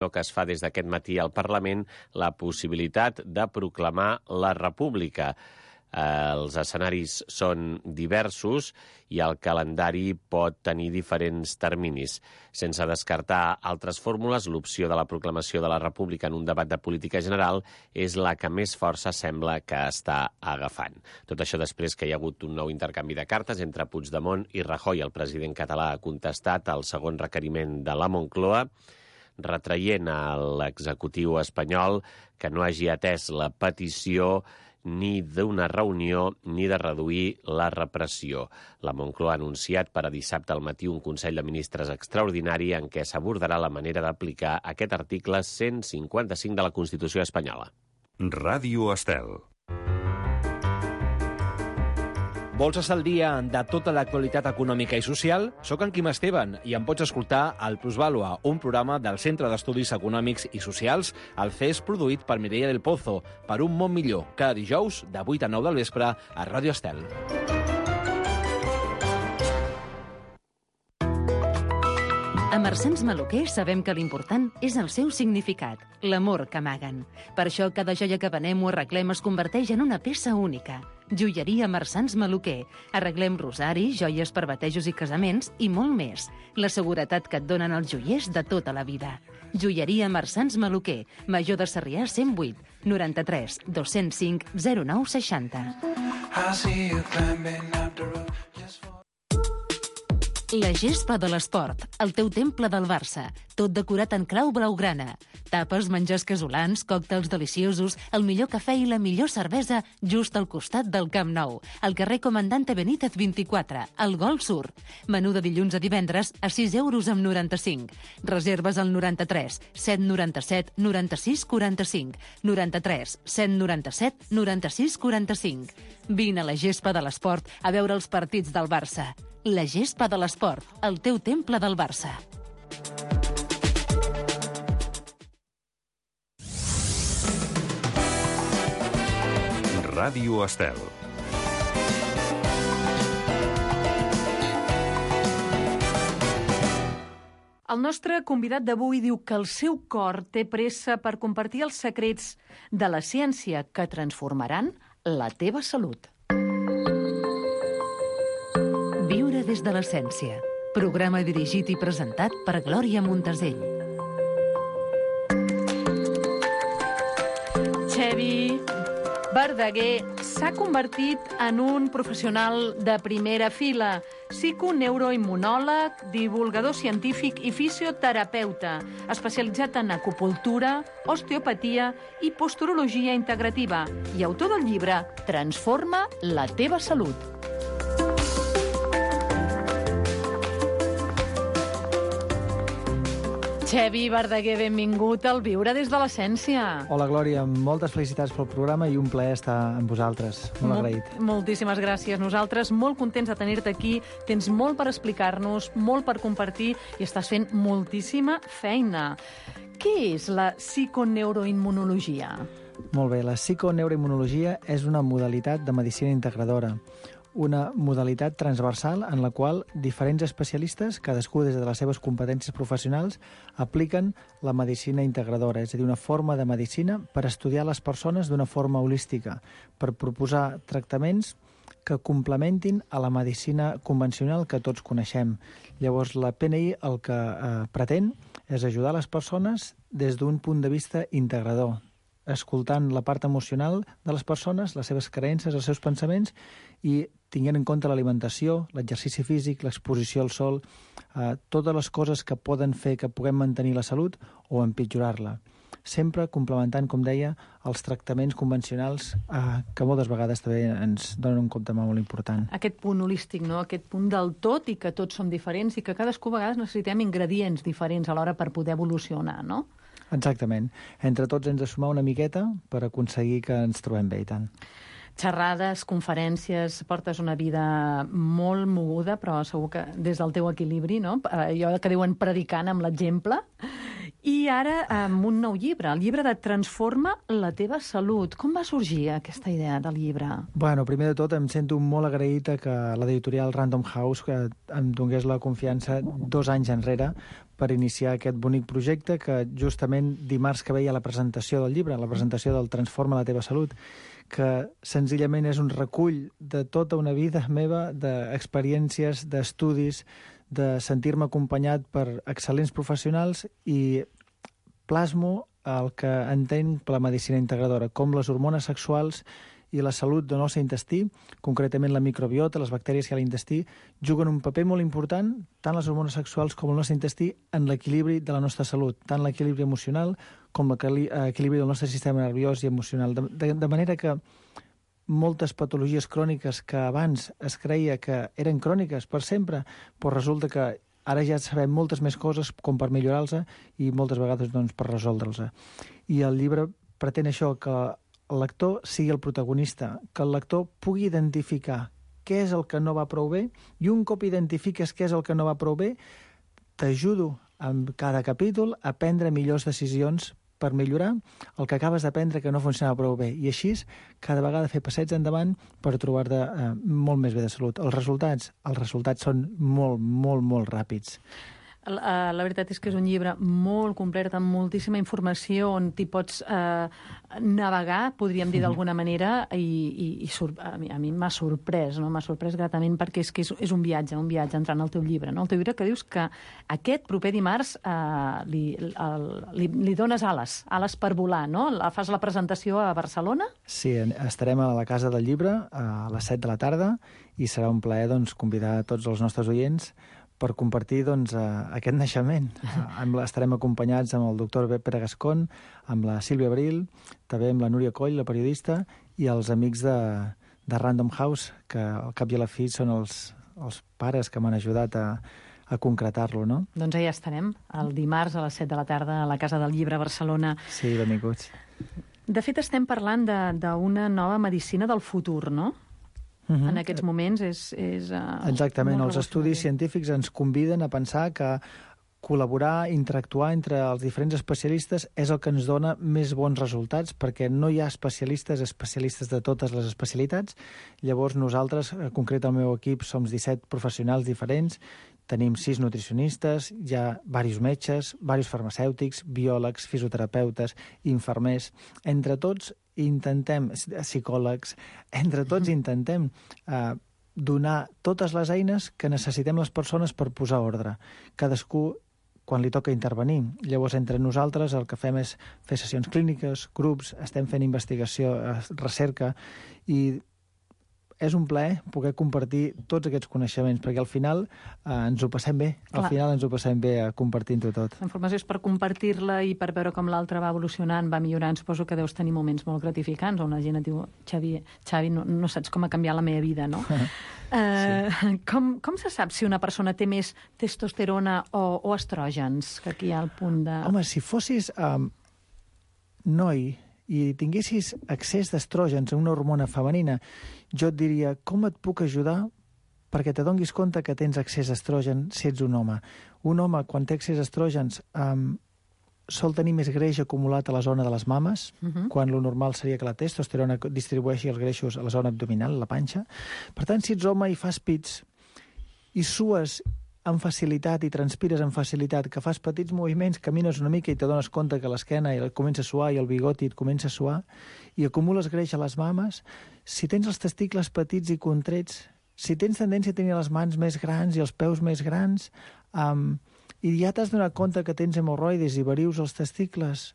que es fa des d'aquest matí al Parlament la possibilitat de proclamar la República. Els escenaris són diversos i el calendari pot tenir diferents terminis. Sense descartar altres fórmules, l'opció de la proclamació de la República en un debat de política general és la que més força sembla que està agafant. Tot això després que hi ha hagut un nou intercanvi de cartes entre Puigdemont i Rajoy. El president català ha contestat al segon requeriment de la Moncloa, retraient a l'executiu espanyol que no hagi atès la petició ni d'una reunió ni de reduir la repressió. La Moncloa ha anunciat per a dissabte al matí un Consell de Ministres extraordinari en què s'abordarà la manera d'aplicar aquest article 155 de la Constitució espanyola. Ràdio Estel. Vols estar al dia de tota l'actualitat econòmica i social? Soc en Quim Esteban i em pots escoltar al Plusvàlua, un programa del Centre d'Estudis Econòmics i Socials, el CES, produït per Mireia del Pozo, per un món millor, cada dijous de 8 a 9 del vespre a Ràdio Estel. A Marsans Maluquer sabem que l'important és el seu significat, l'amor que amaguen. Per això cada joia que venem o arreglem es converteix en una peça única. Joieria Marsans Maluquer. Arreglem rosaris, joies per batejos i casaments i molt més. La seguretat que et donen els joiers de tota la vida. Joieria Marsans Maluquer. Major de Sarrià 108 93 205 09 60. La gespa de l'esport, el teu temple del Barça, tot decorat en clau blaugrana. Tapes, menjars casolans, còctels deliciosos, el millor cafè i la millor cervesa just al costat del Camp Nou, al carrer Comandante Benítez 24, al Gol Sur. Menú de dilluns a divendres a 6 euros amb 95. Reserves al 93 797 96 45, 93 797 96 45. Vine a la gespa de l'esport a veure els partits del Barça. La gespa de l'esport, el teu temple del Barça. Ràdio Estel. El nostre convidat d'avui diu que el seu cor té pressa per compartir els secrets de la ciència que transformaran la teva salut. Viure des de l'essència. Programa dirigit i presentat per Glòria Montesell. Xevi Verdaguer s'ha convertit en un professional de primera fila, psiconeuroimmunòleg, divulgador científic i fisioterapeuta, especialitzat en acupuntura, osteopatia i posturologia integrativa i autor del llibre Transforma la teva salut. Xevi Verdaguer, benvingut al Viure des de l'Essència. Hola, Glòria, moltes felicitats pel programa i un plaer estar amb vosaltres. Molt agraït. Moltíssimes gràcies. Nosaltres molt contents de tenir-te aquí. Tens molt per explicar-nos, molt per compartir i estàs fent moltíssima feina. Què és la psiconeuroimmunologia? Molt bé, la psiconeuroimmunologia és una modalitat de medicina integradora, una modalitat transversal en la qual diferents especialistes, cadascú des de les seves competències professionals, apliquen la medicina integradora, és a dir, una forma de medicina per estudiar les persones d'una forma holística, per proposar tractaments que complementin a la medicina convencional que tots coneixem. Llavors, la PNI el que pretén és ajudar les persones des d'un punt de vista integrador, escoltant la part emocional de les persones, les seves creences, els seus pensaments i tinguent en compte l'alimentació, l'exercici físic, l'exposició al sol, totes les coses que poden fer que puguem mantenir la salut o empitjorar-la. Sempre complementant, com deia, els tractaments convencionals que moltes vegades també ens donen un compte molt important. Aquest punt holístic, no? Aquest punt del tot i que tots som diferents i que cadascú a vegades necessitem ingredients diferents a l'hora per poder evolucionar, no? Exactament. Entre tots hem de sumar una miqueta per aconseguir que ens trobem bé i tant. Xerrades, conferències, portes una vida molt moguda, però segur que des del teu equilibri, no? Allò que diuen predicant amb l'exemple. I ara amb un nou llibre, el llibre de Transforma la teva salut. Com va sorgir aquesta idea del llibre? Bueno, primer de tot em sento molt agraït que l'editorial Random House que em donés la confiança 2 anys enrere per iniciar aquest bonic projecte que justament dimarts que veia la presentació del llibre, la presentació del Transforma la teva salut, que senzillament és un recull de tota una vida meva, d'experiències, d'estudis, de sentir-me acompanyat per excel·lents professionals i plasmo el que entenc per la medicina integradora, com les hormones sexuals i la salut del nostre intestí, concretament la microbiota, les bactèries que hi ha a l'intestí, juguen un paper molt important, tant les hormones sexuals com el nostre intestí, en l'equilibri de la nostra salut, tant l'equilibri emocional com l'equilibri del nostre sistema nerviós i emocional. De manera que moltes patologies cròniques que abans es creia que eren cròniques per sempre, però resulta que ara ja sabem moltes més coses com per millorar-los i moltes vegades doncs, per resoldre'ls. I el llibre pretén això, que el lector sigui el protagonista, que el lector pugui identificar què és el que no va prou bé i un cop identifiques què és el que no va prou bé, t'ajudo en cada capítol a prendre millors decisions per millorar el que acabes d'aprendre que no funcionava prou bé. I així, cada vegada fer passets endavant per trobar-te molt més bé de salut. Els resultats són molt, molt, molt ràpids. La veritat és que és un llibre molt complet, amb moltíssima informació, on t'hi pots navegar, podríem dir d'alguna manera, i a mi m'ha sorprès, no? M'ha sorprès gratament perquè és que és un viatge entrant al teu llibre. No? El teu llibre que dius que aquest proper dimarts li dones ales per volar, no? Fas la presentació a Barcelona? Sí, estarem a la Casa del Llibre a les 7 de la tarda i serà un plaer convidar a tots els nostres oients per compartir aquest naixement. Estarem acompanyats amb el doctor Pere Gascon, amb la Sílvia Abril, també amb la Núria Coll, la periodista, i els amics de Random House, que al cap i a la fi són els pares que m'han ajudat a concretar-lo, no? Doncs ja estarem, el dimarts a les 7 de la tarda a la Casa del Llibre a Barcelona. Sí, benvinguts. De fet, estem parlant d'una nova medicina del futur, no? En aquests moments és exactament, els estudis científics ens conviden a pensar que col·laborar, interactuar entre els diferents especialistes és el que ens dona més bons resultats, perquè no hi ha especialistes de totes les especialitats. Llavors nosaltres, en concret el meu equip, som 17 professionals diferents, tenim 6 nutricionistes, hi ha diversos metges, diversos farmacèutics, biòlegs, fisioterapeutes, infermers. Entre tots intentem, psicòlegs, entre tots intentem donar totes les eines que necessitem les persones per posar ordre. Cadascú quan li toca intervenir. Llavors, entre nosaltres el que fem és fer sessions clíniques, grups, estem fent investigació, recerca, i és un plaer poder compartir tots aquests coneixements, perquè al final ens ho passem bé. Al final ens ho passem bé compartint-ho tot. La informació és per compartir-la i per veure com l'altre va evolucionant, va millorant. Suposo que deus tenir moments molt gratificants on la gent et diu, Xavi, no saps com ha canviat la meva vida, no? Sí. Com se sap si una persona té més testosterona o estrògens? Que aquí hi ha el punt de... Home, si fossis noi i tinguessis excés d'estrògens en una hormona femenina, jo et diria, com et puc ajudar perquè te donguis compte que tens excés d'estrogen si ets un home. Un home, quan té excés d'estrògens, sol tenir més greix acumulat a la zona de les mames, quan lo normal seria que la testosterona distribueixi els greixos a la zona abdominal, la panxa. Per tant, si ets home i fas pits i sues amb facilitat i transpires amb facilitat, que fas petits moviments, camines una mica i te dones compte que l'esquena comença a suar i el bigoti et comença a suar i acumules greix a les mames, si tens els testicles petits i contrets, si tens tendència a tenir les mans més grans i els peus més grans, i ja t'has donat compte que tens hemorroides i varius als testicles,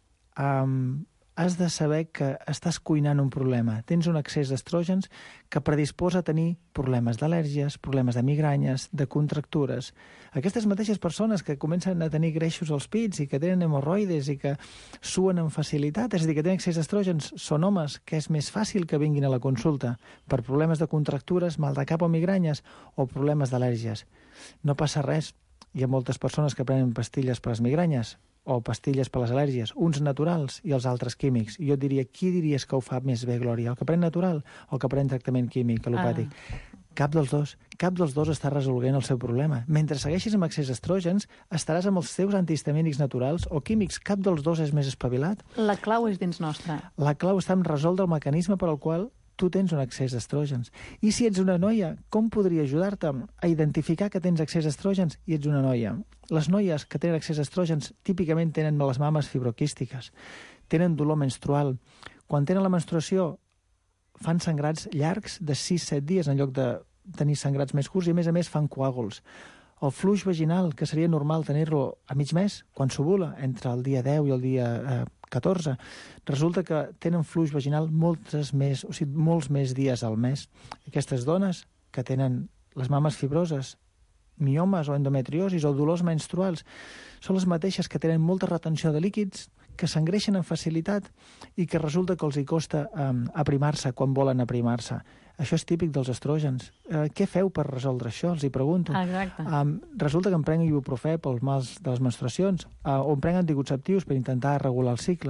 has de saber que estàs cuinant un problema. Tens un excés d'estrògens que predisposa a tenir problemes d'al·lèrgies, problemes de migranyes, de contractures. Aquestes mateixes persones que comencen a tenir greixos als pits i que tenen hemorroides i que suen amb facilitat, és a dir, que tenen excés d'estrògens, són homes que és més fàcil que vinguin a la consulta per problemes de contractures, mal de cap o migranyes o problemes d'al·lèrgies. No passa res. Hi ha moltes persones que prenen pastilles per les migranyes o pastilles per les al·lèrgies, uns naturals i els altres químics. I jo et diria, qui diries que ho fa més bé, Glòria? El que pren natural o el que pren tractament químic, alopàtic? Cap dels dos està resolent el seu problema. Mentre segueixis amb excés d'estrògens, estaràs amb els teus antihistamínics naturals o químics. Cap dels dos és més espavilat. La clau és dins nostra. La clau està en resoldre el mecanisme per al qual tu tens un excés d'estrògens. I si ets una noia, com podria ajudar-te a identificar que tens excés d'estrògens i ets una noia? Les noies que tenen excés d'estrògens típicament tenen les mames fibroquístiques, tenen dolor menstrual. Quan tenen la menstruació fan sangrats llargs de 6-7 dies en lloc de tenir sangrats més curts i, a més, fan coàguls. El fluix vaginal, que seria normal tenir-lo a mig mes, quan s'ovula, entre el dia 10 i el dia 14, resulta que tenen fluix vaginal molts més dies al mes. Aquestes dones que tenen les mames fibroses, miomes o endometriosis o dolors menstruals, són les mateixes que tenen molta retenció de líquids, que s'engreixen amb facilitat i que resulta que els hi costa aprimar-se quan volen aprimar-se. Això és típic dels estrògens. Què feu per resoldre això? Els hi pregunto. Exacte. Resulta que em prenc ibuprofè pels mals de les menstruacions, o em prenc anticonceptius per intentar regular el cicle,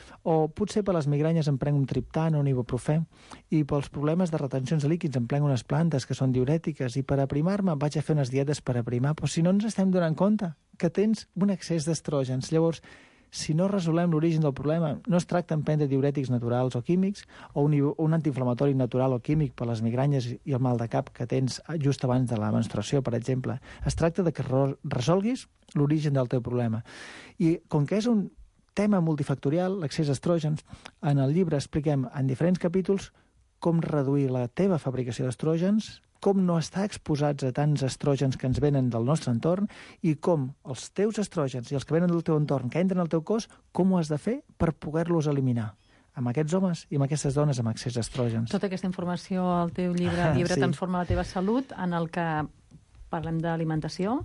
o potser per les migranyes em prenc un triptan o un ibuprofè, i pels problemes de retencions de líquids em prenc unes plantes que són diurètiques, i per aprimar-me vaig a fer unes dietes per aprimar. Però si no ens estem donant compte que tens un excés d'estrògens. Llavors, si no resolem l'origen del problema, no es tracta en prendre diurètics naturals o químics o un antiinflamatori natural o químic per les migranyes i el mal de cap que tens just abans de la menstruació, per exemple. Es tracta de que resolguis l'origen del teu problema. I com que és un tema multifactorial, l'accés d'estrògens, en el llibre expliquem en diferents capítols com reduir la teva fabricació d'estrògens, com no estar exposats a tants estrògens que ens venen del nostre entorn i com els teus estrògens i els que venen del teu entorn, que entren al teu cos, com ho has de fer per poder-los eliminar amb aquests homes i amb aquestes dones amb excés d'estrògens. Tota aquesta informació al teu llibre, el llibre Sí. Transforma la teva salut, en el que parlem d'alimentació,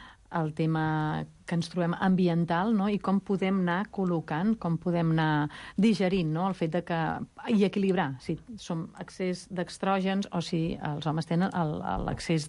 el tema que ens trobem ambiental, no? I com podem anar col·locant, com podem anar digerint, no? El fet de que... i equilibrar, si som excés d'estrògens o si els homes tenen l'excés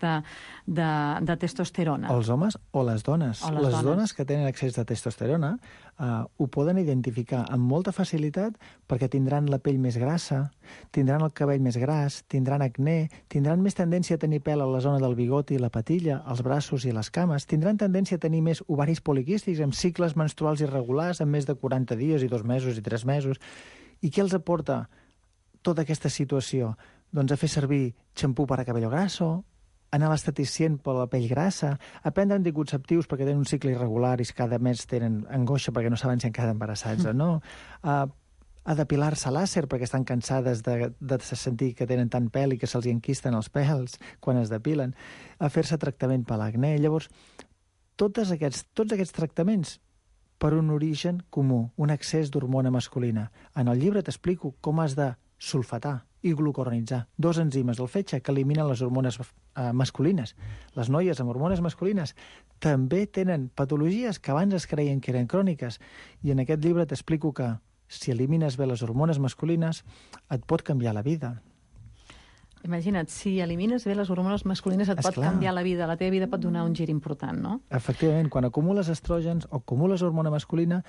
de testosterona. Els homes o les dones. O les dones. Dones que tenen excés de testosterona ho poden identificar amb molta facilitat perquè tindran la pell més grassa, tindran el cabell més gras, tindran acné, tindran més tendència a tenir pèl a la zona del bigoti i la patilla, als braços i les cames, tindran tendència a tenir més ovaris poliquístics amb cicles menstruals irregulars amb més de 40 dies i 2 mesos i 3 mesos. I què els aporta tota aquesta situació? Doncs a fer servir xampú per a cabello grasso, anar a l'esteticient per la pell grassa, a prendre anticonceptius perquè tenen un cicle irregular i cada mes tenen angoixa perquè no saben si han quedat embarassats o no, a depilar-se làser perquè estan cansades de sentir que tenen tant pèl i que se'ls enquisten els pèls quan es depilen, a fer-se tractament per l'acné. Llavors, tots aquests tractaments per un origen comú, un excés d'hormona masculina. En el llibre t'explico com has de sulfatar i glucoronitzar, 2 enzimes del fetge que eliminen les hormones masculines. Les noies amb hormones masculines també tenen patologies que abans es creien que eren cròniques, i en aquest llibre t'explico que si elimines bé les hormones masculines et pot canviar la vida. Imagina't, si elimines bé les hormones masculines et pot canviar la vida, la teva vida pot donar un gir important, no? Efectivament, quan acumules estrògens o acumules hormona masculina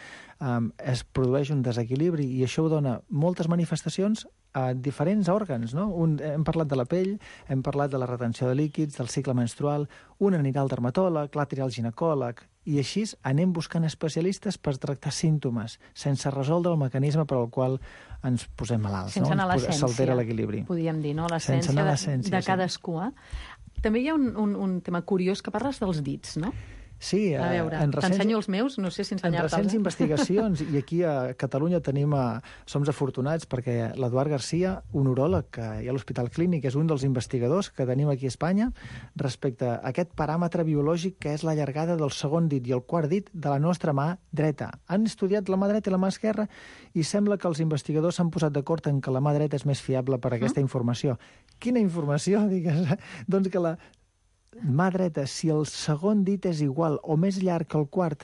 es produeix un desequilibri i això dona moltes manifestacions a diferents òrgans, no? Hem parlat de la pell, hem parlat de la retenció de líquids, del cicle menstrual, un anirà al dermatòleg, l'altre al ginecòleg, i així anem buscant especialistes per tractar símptomes, sense resoldre el mecanisme per al qual ens posem malalts. Sense anar a l'essència, s'altera l'equilibri. podríem dir, no? L'essència de cadascú. També hi ha un tema curiós que parles dels dits, no? Sí, a veure, t'ensenyo els meus, no sé si ensenyar-te'ls. En recents investigacions, i aquí a Catalunya som afortunats perquè l'Eduard Garcia, un uròleg que hi ha a l'Hospital Clínic, és un dels investigadors que tenim aquí a Espanya respecte a aquest paràmetre biològic que és la llargada del segon dit i el quart dit de la nostra mà dreta. Han estudiat la mà dreta i la mà esquerra i sembla que els investigadors s'han posat d'acord en que la mà dreta és més fiable per aquesta informació. Quina informació, digues? Doncs que la mà dreta, si el segon dit és igual o més llarg que el quart,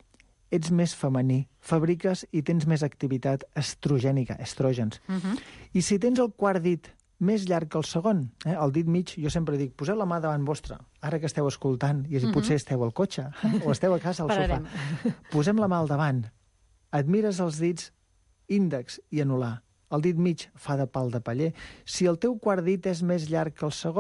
ets més femení, fabriques i tens més activitat estrogènica, estrògens. I si tens el quart dit més llarg que el segon, el dit mig, jo sempre dic, poseu la mà davant vostra, ara que esteu escoltant, i potser esteu al cotxe, o esteu a casa al sofà. Posem la mà al davant, admires els dits índex i anular. El dit mig fa de pal de paller. Si el teu quart dit és més llarg que el segon,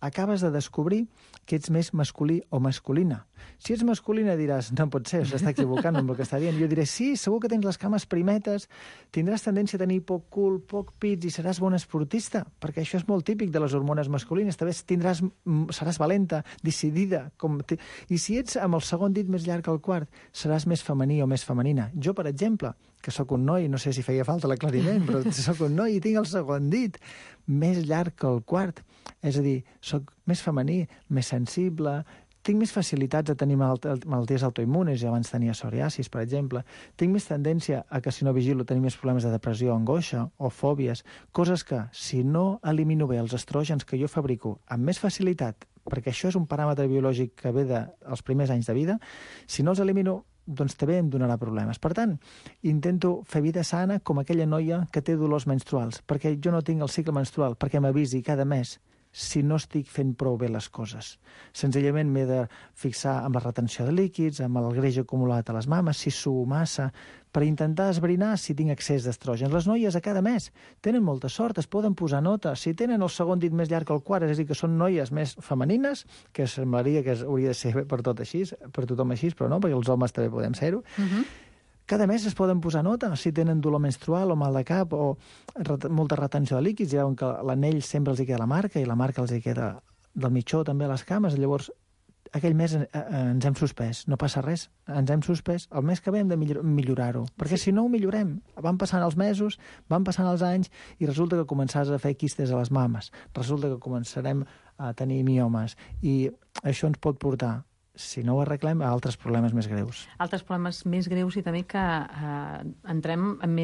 acabes de descobrir que ets més masculí o masculina. Si ets masculina diràs, no pot ser, s'està equivocant amb el que està dient. Jo diré, sí, segur que tens les cames primetes, tindràs tendència a tenir poc cul, poc pits i seràs bon esportista, perquè això és molt típic de les hormones masculines. També seràs valenta, decidida. I si ets amb el segon dit més llarg que el quart, seràs més femení o més femenina. Jo, per exemple, que sóc un noi, no sé si feia falta l'aclariment, però sóc un noi i tinc el segon dit més llarg que el quart. És a dir, sóc més femení, més sensible, tinc més facilitats a tenir malalties autoimmunes, i abans tenia psoriasis, per exemple. Tinc més tendència a que, si no vigilo, tenir més problemes de depressió, angoixa o fòbies, coses que, si no elimino bé els estrògens que jo fabrico amb més facilitat, perquè això és un paràmetre biològic que ve dels primers anys de vida, si no els elimino, doncs també em donarà problemes. Per tant, intento fer vida sana com aquella noia que té dolors menstruals, perquè jo no tinc el cicle menstrual, perquè m'avisi cada mes si no estic fent prou bé les coses. Senzillament m'he de fixar amb la retenció de líquids, amb el greix acumulat a les mames, si suo massa, per intentar esbrinar si tinc excés d'estrògens. Les noies a cada mes tenen molta sort, es poden posar nota. Si tenen el segon dit més llarg que el quart, és a dir, que són noies més femenines, que semblaria que hauria de ser per tothom així, però no, perquè els homes també podem ser-ho. Cada mes es poden posar nota si tenen dolor menstrual o mal de cap o molta retenció de líquids. Ja veuen que l'anell sempre els hi queda la marca i la marca els hi queda del mitjó també a les cames. Llavors, aquell mes ens hem suspès, no passa res, ens hem suspès. El mes que ve hem de millorar-ho, perquè si no ho millorem, van passant els mesos, van passant els anys i resulta que començaràs a fer quistes a les mames, resulta que començarem a tenir miomes i això ens pot portar, si no ho arreglem, a altres problemes més greus. Altres problemes més greus i també que entrem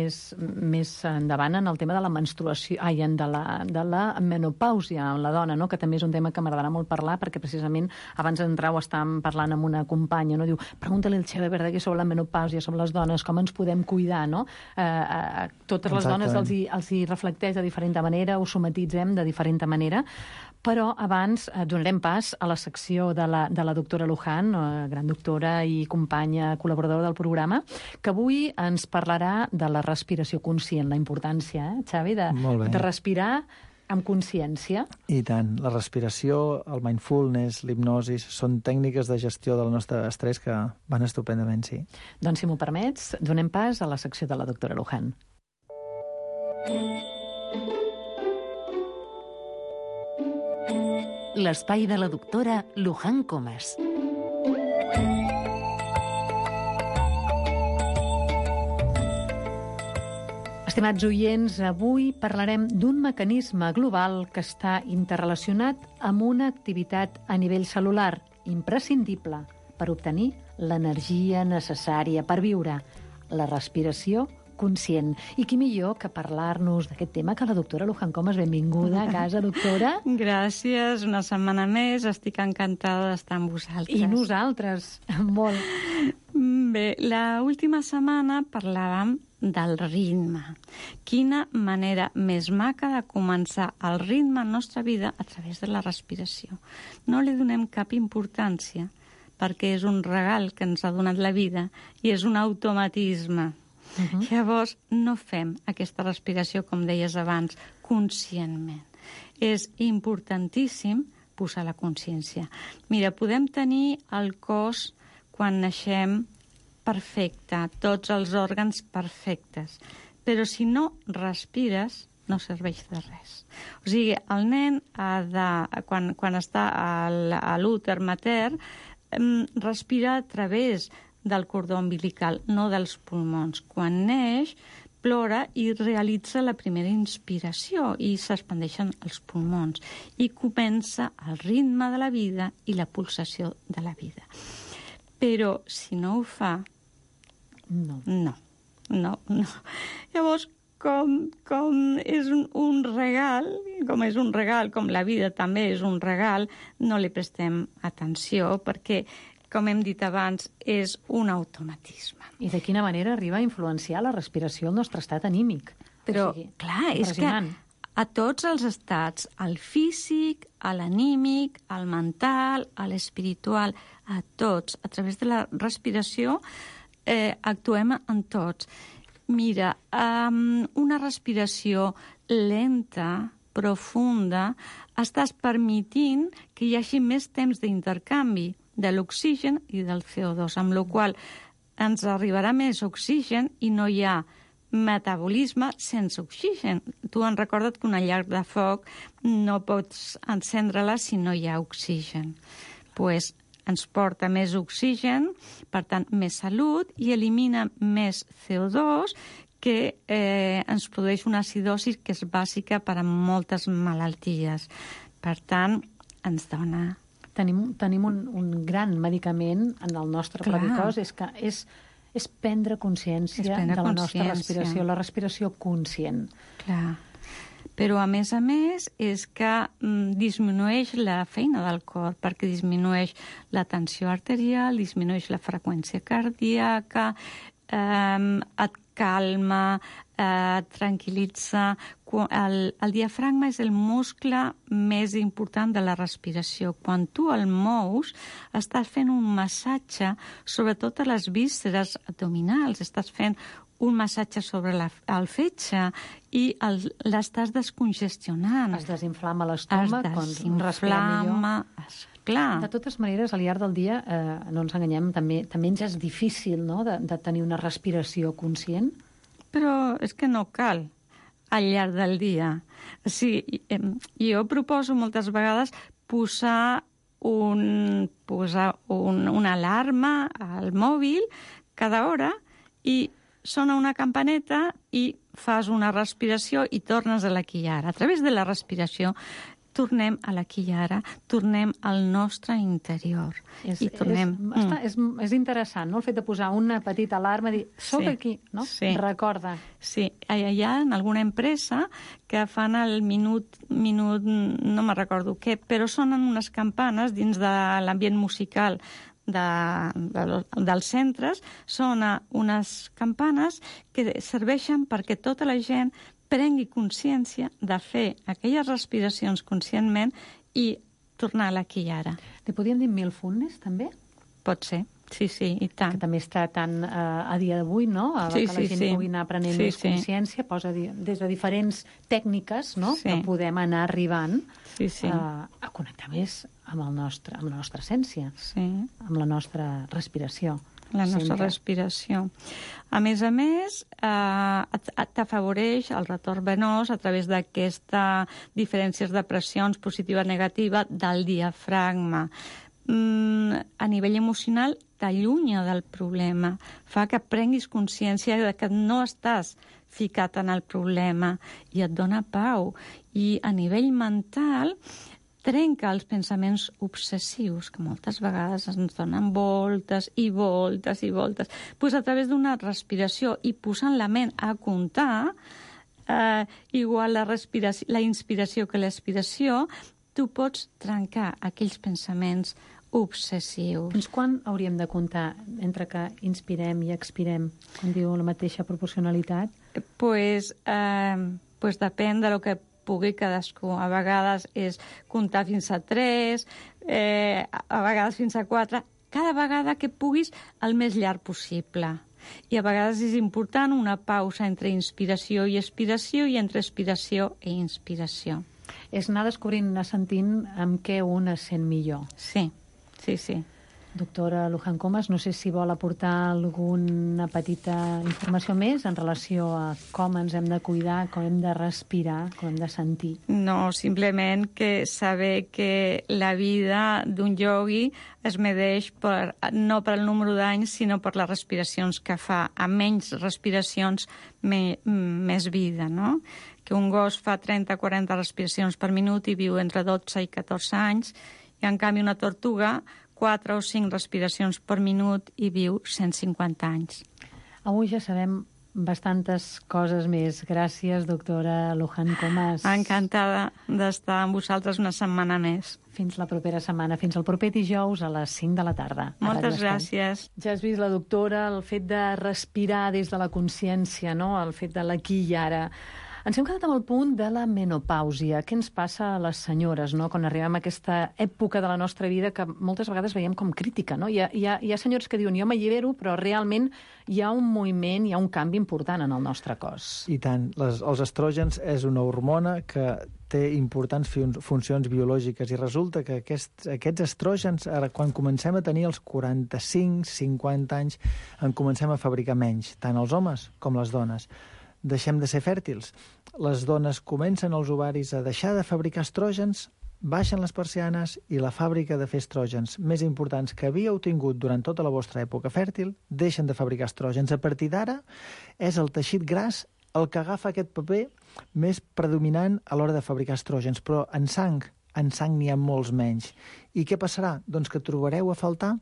més endavant en el tema de la menstruació, de la menopàusia en la dona, no? Que també és un tema que m'agradarà molt parlar, perquè precisament abans d'entrar ho estàvem parlant amb una companya, no? Diu, pregunta-li al Xavier Verdaguer sobre la menopàusia, sobre les dones, com ens podem cuidar, no? Totes les dones els hi reflecteix de diferent manera, ho somatitzem de diferent manera, però abans donarem pas a la secció de la doctora Luján, gran doctora i companya col·laboradora del programa, que avui ens parlarà de la respiració conscient, la importància, Xavi, de respirar amb consciència. I tant. La respiració, el mindfulness, l'hipnosi, són tècniques de gestió del nostre estrès que van estupendament, sí. Doncs, si m'ho permets, donem pas a la secció de la doctora Luján. L'espai de la doctora Luján Comas. Estimats oients, avui parlarem d'un mecanisme global que està interrelacionat amb una activitat a nivell cel·lular imprescindible per obtenir l'energia necessària per viure, la respiració conscient. I qui millor que parlar-nos d'aquest tema que la doctora Luján Comas. Benvinguda a casa, doctora. Gràcies, una setmana més. Estic encantada d'estar amb vosaltres. I nosaltres, molt. Bé, l'última setmana parlàvem del ritme. Quina manera més maca de començar el ritme en la nostra vida a través de la respiració. No li donem cap importància perquè és un regal que ens ha donat la vida i és un automatisme. Llavors, no fem aquesta respiració, com deies abans, conscientment. És importantíssim posar la consciència. Mira, podem tenir el cos, quan naixem, perfecte, tots els òrgans perfectes, però si no respires, no serveix de res. O sigui, el nen quan està a l'úter matern, respira a través del cordó umbilical, no dels pulmons. Quan neix, plora i realitza la primera inspiració i s'expandeixen els pulmons i comença el ritme de la vida i la pulsació de la vida. Però si no ho fa, no. Llavors, com és un regal, com la vida també és un regal, no li prestem atenció perquè, com hem dit abans, és un automatisme. I de quina manera arriba a influenciar la respiració al nostre estat anímic? Però, clar, és que a tots els estats, al físic, a l'anímic, al mental, a l'espiritual, a tots, a través de la respiració, actuem en tots. Mira, una respiració lenta, profunda, estàs permitint que hi hagi més temps d'intercanvi de l'oxigen i del CO2, amb la qual ens arribarà més oxigen i no hi ha metabolisme sense oxigen. Tu en recorda't que una llar de foc no pots encendre-la si no hi ha oxigen. Pues ens porta més oxigen, per tant, més salut, i elimina més CO2, que ens produeix una acidosi que és bàsica per a moltes malalties. Per tant, ens dona... Tenim un gran medicament en el nostre propi cos, és prendre consciència de la nostra respiració, la respiració conscient. Clar. Però, a més, és que disminueix la feina del cor, perquè disminueix la tensió arterial, disminueix la freqüència cardíaca, et calma, et tranquil·litza. El diafragma és el muscle més important de la respiració. Quan tu el mous, estàs fent un massatge sobre totes les vísceres abdominals, estàs fent un massatge sobre el fetge i l'estàs descongestionant. Es desinflama l'estómac quan respira millor. Clar. De totes maneres, al llarg del dia, no ens enganyem, també ens és difícil, no?, de tenir una respiració conscient. Però és que no cal al llarg del dia. Sí, jo proposo moltes vegades posar una alarma al mòbil cada hora i sona una campaneta i fas una respiració i tornes a l'aquí i ara. A través de la respiració tornem a l'aquí i ara, tornem al nostre interior. És interessant, no?, el fet de posar una petita alarma i dir, soc aquí, no? Sí. Recorda. Sí, hi ha en alguna empresa que fan el minut, no me'n recordo què, però sonen unes campanes dins de l'ambient musical dels centres, sona unes campanes que serveixen perquè tota la gent prengui consciència de fer aquelles respiracions conscientment i tornar a l'aquí i ara. Li podríem dir mindfulness, també? Pot ser, sí, i tant. Que també està tan a dia d'avui, no? Que la gent pugui anar prenent més consciència, posa des de diferents tècniques, no?, que podem anar arribant a connectar més amb la nostra essència, amb la nostra respiració. La nostra respiració. A més, t'afavoreix el retorn venós a través d'aquestes diferències de pressions positiva i negativa del diafragma. A nivell emocional, t'allunya del problema. Fa que prenguis consciència de que no estàs ficat en el problema i et dona pau. I a nivell mental, trenca els pensaments obsessius, que moltes vegades ens donen voltes i voltes i voltes. Pues a través d'una respiració i posant la ment a comptar, igual la inspiració que l'expiració, tu pots trencar aquells pensaments obsessius. Fins quan hauríem de comptar entre que inspirem i expirem? Com diu la mateixa proporcionalitat? Pues depèn de lo que pugui cadascú. A vegades és comptar fins a 3, a vegades fins a 4, cada vegada que puguis el més llarg possible. I a vegades és important una pausa entre inspiració i expiració i entre expiració i inspiració. És anar descobrint, anar sentint amb què un es sent millor. Sí. Doctora Luján Comas, no sé si vol aportar alguna petita informació més en relació a com ens hem de cuidar, com hem de respirar, com hem de sentir. No, simplement que saber que la vida d'un iogui es medeix no per el número d'anys, sinó per les respiracions que fa. A menys respiracions, més vida, no? Que un gos fa 30-40 respiracions per minut i viu entre 12 i 14 anys, i en canvi una tortuga 4 o 5 respiracions per minut i viu 150 anys. Avui ja sabem bastantes coses més. Gràcies, doctora Luján Comas. Encantada d'estar amb vosaltres una setmana més. Fins la propera setmana, fins el proper dijous a les 5 de la tarda. Moltes gràcies. Ja has vist la doctora, el fet de respirar des de la consciència, no?, el fet de l'aquí i ara. Ens hem quedat amb el punt de la menopàusia. Què ens passa a les senyores, no?, quan arribem a aquesta època de la nostra vida que moltes vegades veiem com crítica, no? Hi ha senyors que diuen jo m'allibero, però realment hi ha un moviment, hi ha un canvi important en el nostre cos. I tant. Els estrògens és una hormona que té importants funcions biològiques i resulta que aquests estrògens, ara, quan comencem a tenir els 45-50 anys, en comencem a fabricar menys, tant els homes com les dones. Deixem de ser fèrtils. Les dones comencen els ovaris a deixar de fabricar estrògens, baixen les persianes i la fàbrica de fer estrògens més importants que havíeu tingut durant tota la vostra època fèrtil deixen de fabricar estrògens. A partir d'ara és el teixit gras el que agafa aquest paper més predominant a l'hora de fabricar estrògens, però en sang n'hi ha molts menys. I què passarà? Doncs que trobareu a faltar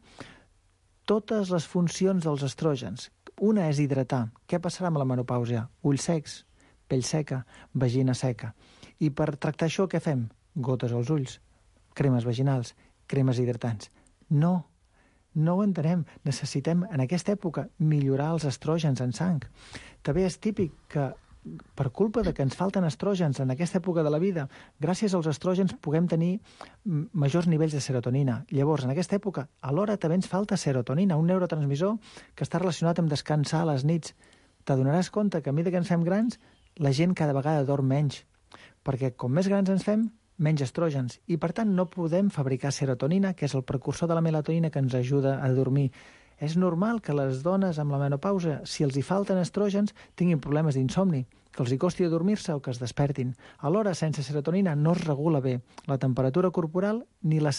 totes les funcions dels estrògens. Una és hidratar. Què passarà amb la menopàusia? Ulls secs, pell seca, vagina seca. I per tractar això què fem? Gotes als ulls, cremes vaginals, cremes hidratants. No ho entenem. Necessitem, en aquesta època, millorar els estrògens en sang. També és típic que, per culpa de que ens falten estrògens en aquesta època de la vida, gràcies als estrògens puguem tenir majors nivells de serotonina. Llavors, en aquesta època, alhora també ens falta serotonina, un neurotransmissor que està relacionat amb descansar a les nits. T'adonaràs compte que a mesura que ens fem grans, la gent cada vegada dorm menys, perquè com més grans ens fem, menys estrògens, i per tant no podem fabricar serotonina, que és el precursor de la melatonina que ens ajuda a dormir. És normal que les dones amb la menopausa, si els hi falten estrògens, tinguin problemes d'insomni, que els hi costi dormir-se o que es despertin. Alhora, sense serotonina no es regula bé la temperatura corporal ni la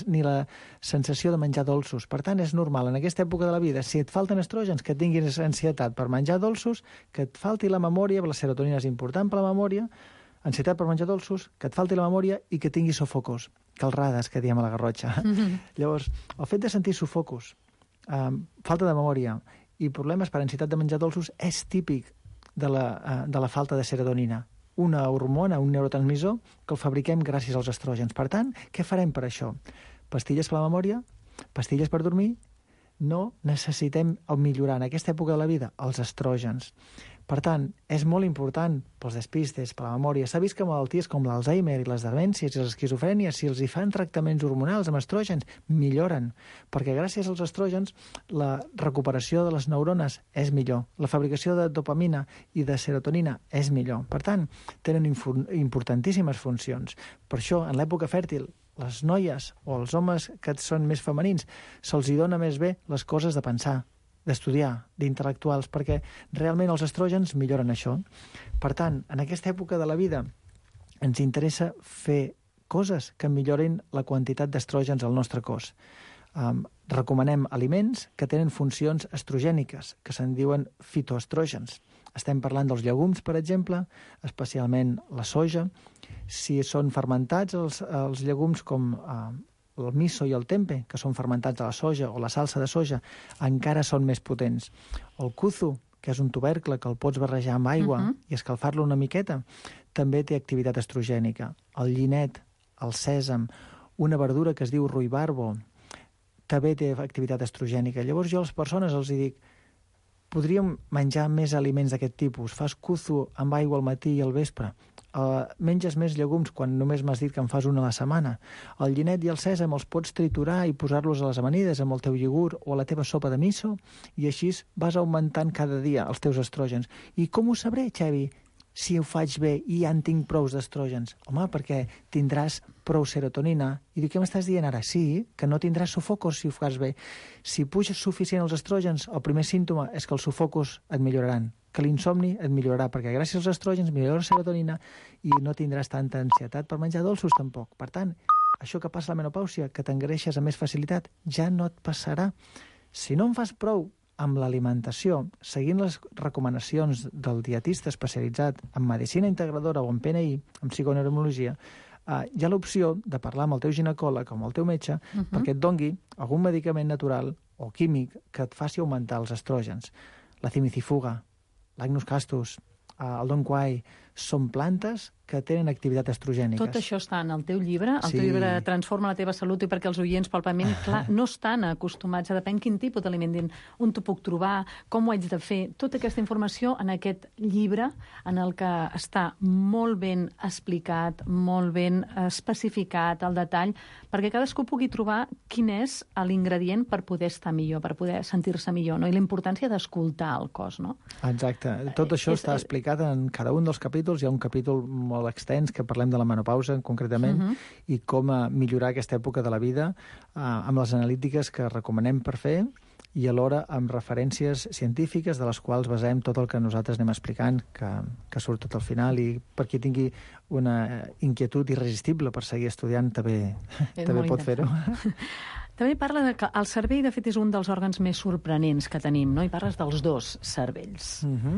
sensació de menjar dolços. Per tant, és normal en aquesta època de la vida, si et falten estrògens, que tinguis ansietat per menjar dolços, que et falti la memòria, la serotonina és important per la memòria, ansietat per menjar dolços, que et falti la memòria i que tinguis sofocos, calrades, que diem a la Garrotxa. Llavors, el fet de sentir sofocos, falta de memòria i problemes per ansietat de menjar dolços és típic de la falta de serotonina, una hormona, un neurotransmissor que el fabriquem gràcies als estrògens. Per tant, què farem per això? Pastilles per la memòria, pastilles per dormir. No necessitem millorar en aquesta època de la vida els estrògens. Per tant, és molt important pels despistes, per la memòria. S'ha vist que malalties com l'Alzheimer i les demències i l'esquizofrènia, si els hi fan tractaments hormonals amb estrògens, milloren, perquè gràcies als estrògens la recuperació de les neurones és millor, la fabricació de dopamina i de serotonina és millor. Per tant, tenen importantíssimes funcions. Per això, en l'època fèrtil, les noies o els homes que són més femenins se'ls hi dona més bé les coses de pensar, d'estudiar, d'intel·lectuals, perquè realment els estrògens milloren això. Per tant, en aquesta època de la vida ens interessa fer coses que millorin la quantitat d'estrògens al nostre cos. Recomanem aliments que tenen funcions estrogèniques, que se'n diuen fitoestrògens. Estem parlant dels llegums, per exemple, especialment la soja. Si són fermentats els llegums com el miso i el tempe, que són fermentats a la soja, o la salsa de soja, encara són més potents. El kuzu, que és un tubercle que el pots barrejar amb aigua i escalfar-lo una miqueta, també té activitat estrogènica. El llinet, el sèsam, una verdura que es diu ruibarbo, també té activitat estrogènica. Llavors jo a les persones els dic, podríem menjar més aliments d'aquest tipus. Fas kuzu amb aigua al matí i al vespre. Menges més llegums quan només m'has dit que en fas una a la setmana. El llinet i el sèsam els pots triturar i posar-los a les amanides amb el teu iogurt o a la teva sopa de miso i així vas augmentant cada dia els teus estrògens. I com ho sabré, Xevi, si ho faig bé i ja en tinc prou d'estrògens? Home, perquè tindràs prou serotonina. I diu, què m'estàs dient ara? Sí, que no tindràs sofocos si ho fas bé. Si puges suficient els estrògens, el primer símptoma és que els sofocos et milloraran, que l'insomni et millorarà, perquè gràcies als estrògens millora la serotonina i no tindràs tanta ansietat per menjar dolços tampoc. Per tant, això que passa a la menopàusia, que t'engreixes amb més facilitat, ja no et passarà. Si no en fas prou amb l'alimentació, seguint les recomanacions del dietista especialitzat en medicina integradora o en PNI, en psiconeurologia, hi ha l'opció de parlar amb el teu ginecòleg o amb el teu metge perquè et dongui algun medicament natural o químic que et faci augmentar els estrògens. La cimicifuga, l'Agnus castus, el Dong Quai, són plantes que tenen activitat estrogènica. Tot això està en el teu llibre, el teu llibre Transforma la teva salut, i perquè els oients palpament, clar, no estan acostumats a depèn quin tipus d'aliment din, on t'ho puc trobar, com ho haig de fer, tota aquesta informació en aquest llibre en el que està molt ben explicat, molt ben especificat al detall, perquè cadascú pugui trobar quin és l'ingredient per poder estar millor, per poder sentir-se millor, no? I la importància d'escoltar el cos, no? Exacte. Tot això està explicat en cada un dels capítols. Hi ha un capítol molt extens que parlem de la menopausa, concretament, i com millorar aquesta època de la vida amb les analítiques que recomanem per fer i alhora amb referències científiques de les quals basem tot el que nosaltres anem explicant, que surt tot al final, i per qui tingui una inquietud irresistible per seguir estudiant també pot fer-ho. També parla que el cervell, de fet, és un dels òrgans més sorprenents que tenim, no? I parles dels dos cervells.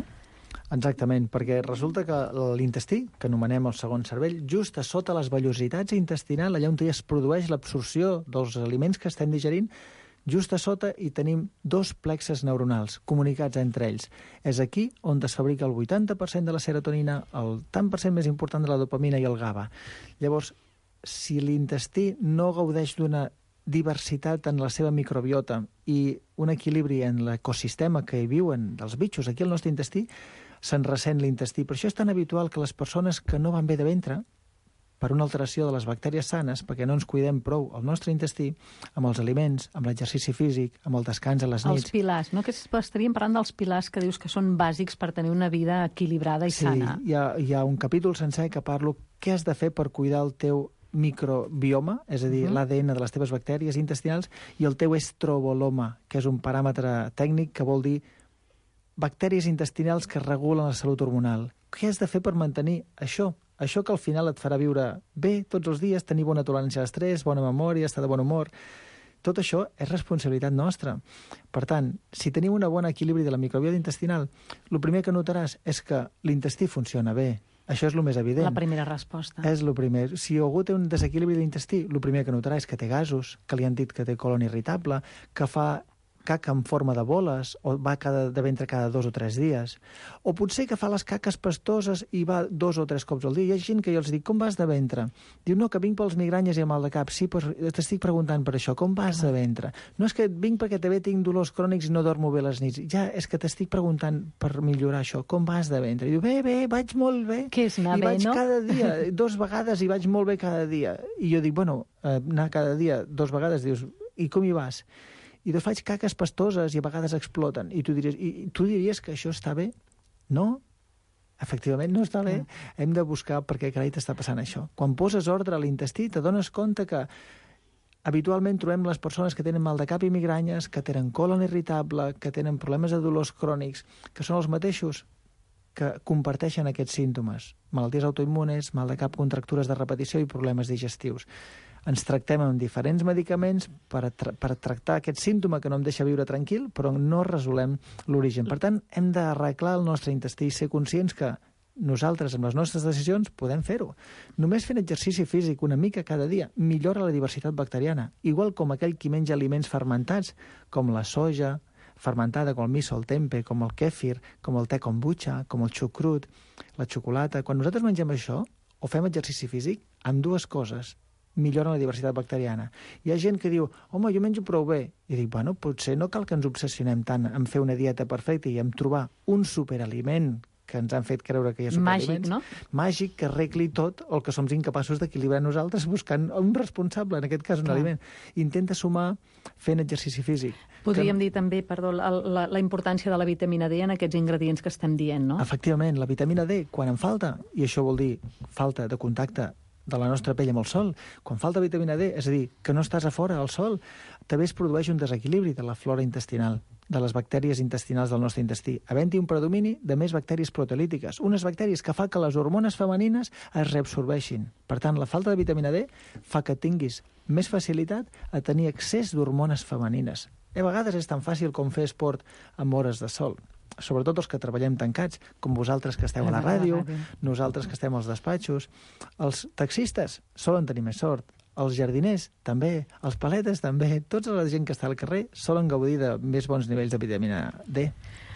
Exactament, perquè resulta que l'intestí, que anomenem el segon cervell, just a sota les vellositats intestinals, allà on es produeix l'absorció dels aliments que estem digerint, just a sota hi tenim 2 plexes neuronals comunicats entre ells. És aquí on es fabrica el 80% de la serotonina, el tant per cent més important de la dopamina i el GABA. Llavors, si l'intestí no gaudeix d'una diversitat en la seva microbiota i un equilibri en l'ecosistema que hi viuen dels bitxos aquí al nostre intestí, se'n ressent l'intestí. Per això és tan habitual que les persones que no van bé de ventre, per una alteració de les bactèries sanes, perquè no ens cuidem prou el nostre intestí, amb els aliments, amb l'exercici físic, amb el descans a les nits... Els pilars, no? Que estaríem parlant dels pilars que dius que són bàsics per tenir una vida equilibrada i sana. Sí, hi ha un capítol sencer que parlo què has de fer per cuidar el teu microbioma, és a dir, l'ADN de les teves bactèries intestinals, i el teu estroboloma, que és un paràmetre tècnic que vol dir bactèries intestinals que regulen la salut hormonal. Què has de fer per mantenir això? Això que al final et farà viure bé tots els dies, tenir bona tolerància a l'estrès, bona memòria, estar de bon humor... Tot això és responsabilitat nostra. Per tant, si tenim un bon equilibri de la microbiota intestinal, el primer que notaràs és que l'intestí funciona bé. Això és el més evident. La primera resposta. És el primer. Si algú té un desequilibri de l'intestí, el primer que notarà és que té gasos, que li han dit que té colon irritable, que fa caca en forma de boles, o va de ventre cada 2 o 3 dies, o potser que fa les caques pastoses i va 2 o 3 cops al dia. Hi ha gent que jo els dic, com vas de ventre? Diu, no, que vinc pels migranyes i el mal de cap. Sí, però t'estic preguntant per això, com vas de ventre? No és que vinc perquè també tinc dolors crònics i no dormo bé les nits. Ja, és que t'estic preguntant per millorar això, com vas de ventre? I diu, bé, vaig molt bé. Què és anar bé, no? I vaig cada dia, 2 vegades, i vaig molt bé cada dia. I jo dic, bueno, anar cada dia 2 vegades, dius, i com hi vas? I doncs faig caques pastoses i a vegades exploten. I tu diries que això està bé? No, efectivament no està bé. Hem de buscar per què carai t'està passant això. Quan poses ordre a l'intestí, t'adones compte que habitualment trobem les persones que tenen mal de cap i migranyes, que tenen colon irritable, que tenen problemes de dolors crònics, que són els mateixos que comparteixen aquests símptomes. Malalties autoimmunes, mal de cap, contractures de repetició i problemes digestius. Ens tractem amb diferents medicaments per tractar aquest símptoma que no em deixa viure tranquil, però no resolem l'origen. Per tant, hem d'arreglar el nostre intestí i ser conscients que nosaltres, amb les nostres decisions, podem fer-ho. Només fent exercici físic una mica cada dia millora la diversitat bacteriana, igual com aquell qui menja aliments fermentats, com la soja fermentada, com el miso, el tempe, com el kèfir, com el te kombucha, com el xucrut, la xocolata. Quan nosaltres mengem això, o fem exercici físic, amb 2 coses milloren la diversitat bacteriana. Hi ha gent que diu, home, jo menjo prou bé. I dic, bueno, potser no cal que ens obsessionem tant en fer una dieta perfecta i en trobar un superaliment que ens han fet creure que hi ha superaliments. Màgic, no? Màgic, que arregli tot el que som incapaços d'equilibrar nosaltres buscant un responsable, en aquest cas un aliment. Intenta sumar fent exercici físic. Podríem dir també, perdó, la importància de la vitamina D en aquests ingredients que estem dient, no? Efectivament, la vitamina D, quan en falta, i això vol dir falta de contacte de la nostra pell amb el sol, quan falta vitamina D, és a dir, que no estàs a fora al sol, també es produeix un desequilibri de la flora intestinal, de les bactèries intestinals del nostre intestí, havent-hi un predomini de més bactèries proteolítiques, unes bactèries que fa que les hormones femenines es reabsorbeixin. Per tant, la falta de vitamina D fa que tinguis més facilitat a tenir excés d'hormones femenines. A vegades és tan fàcil com fer esport amb hores de sol. Sobretot els que treballem tancats, com vosaltres que esteu a la ràdio, nosaltres que estem als despatxos. Els taxistes solen tenir més sort, els jardiners també, els paletes també, tota la gent que està al carrer solen gaudir de més bons nivells de vitamina D.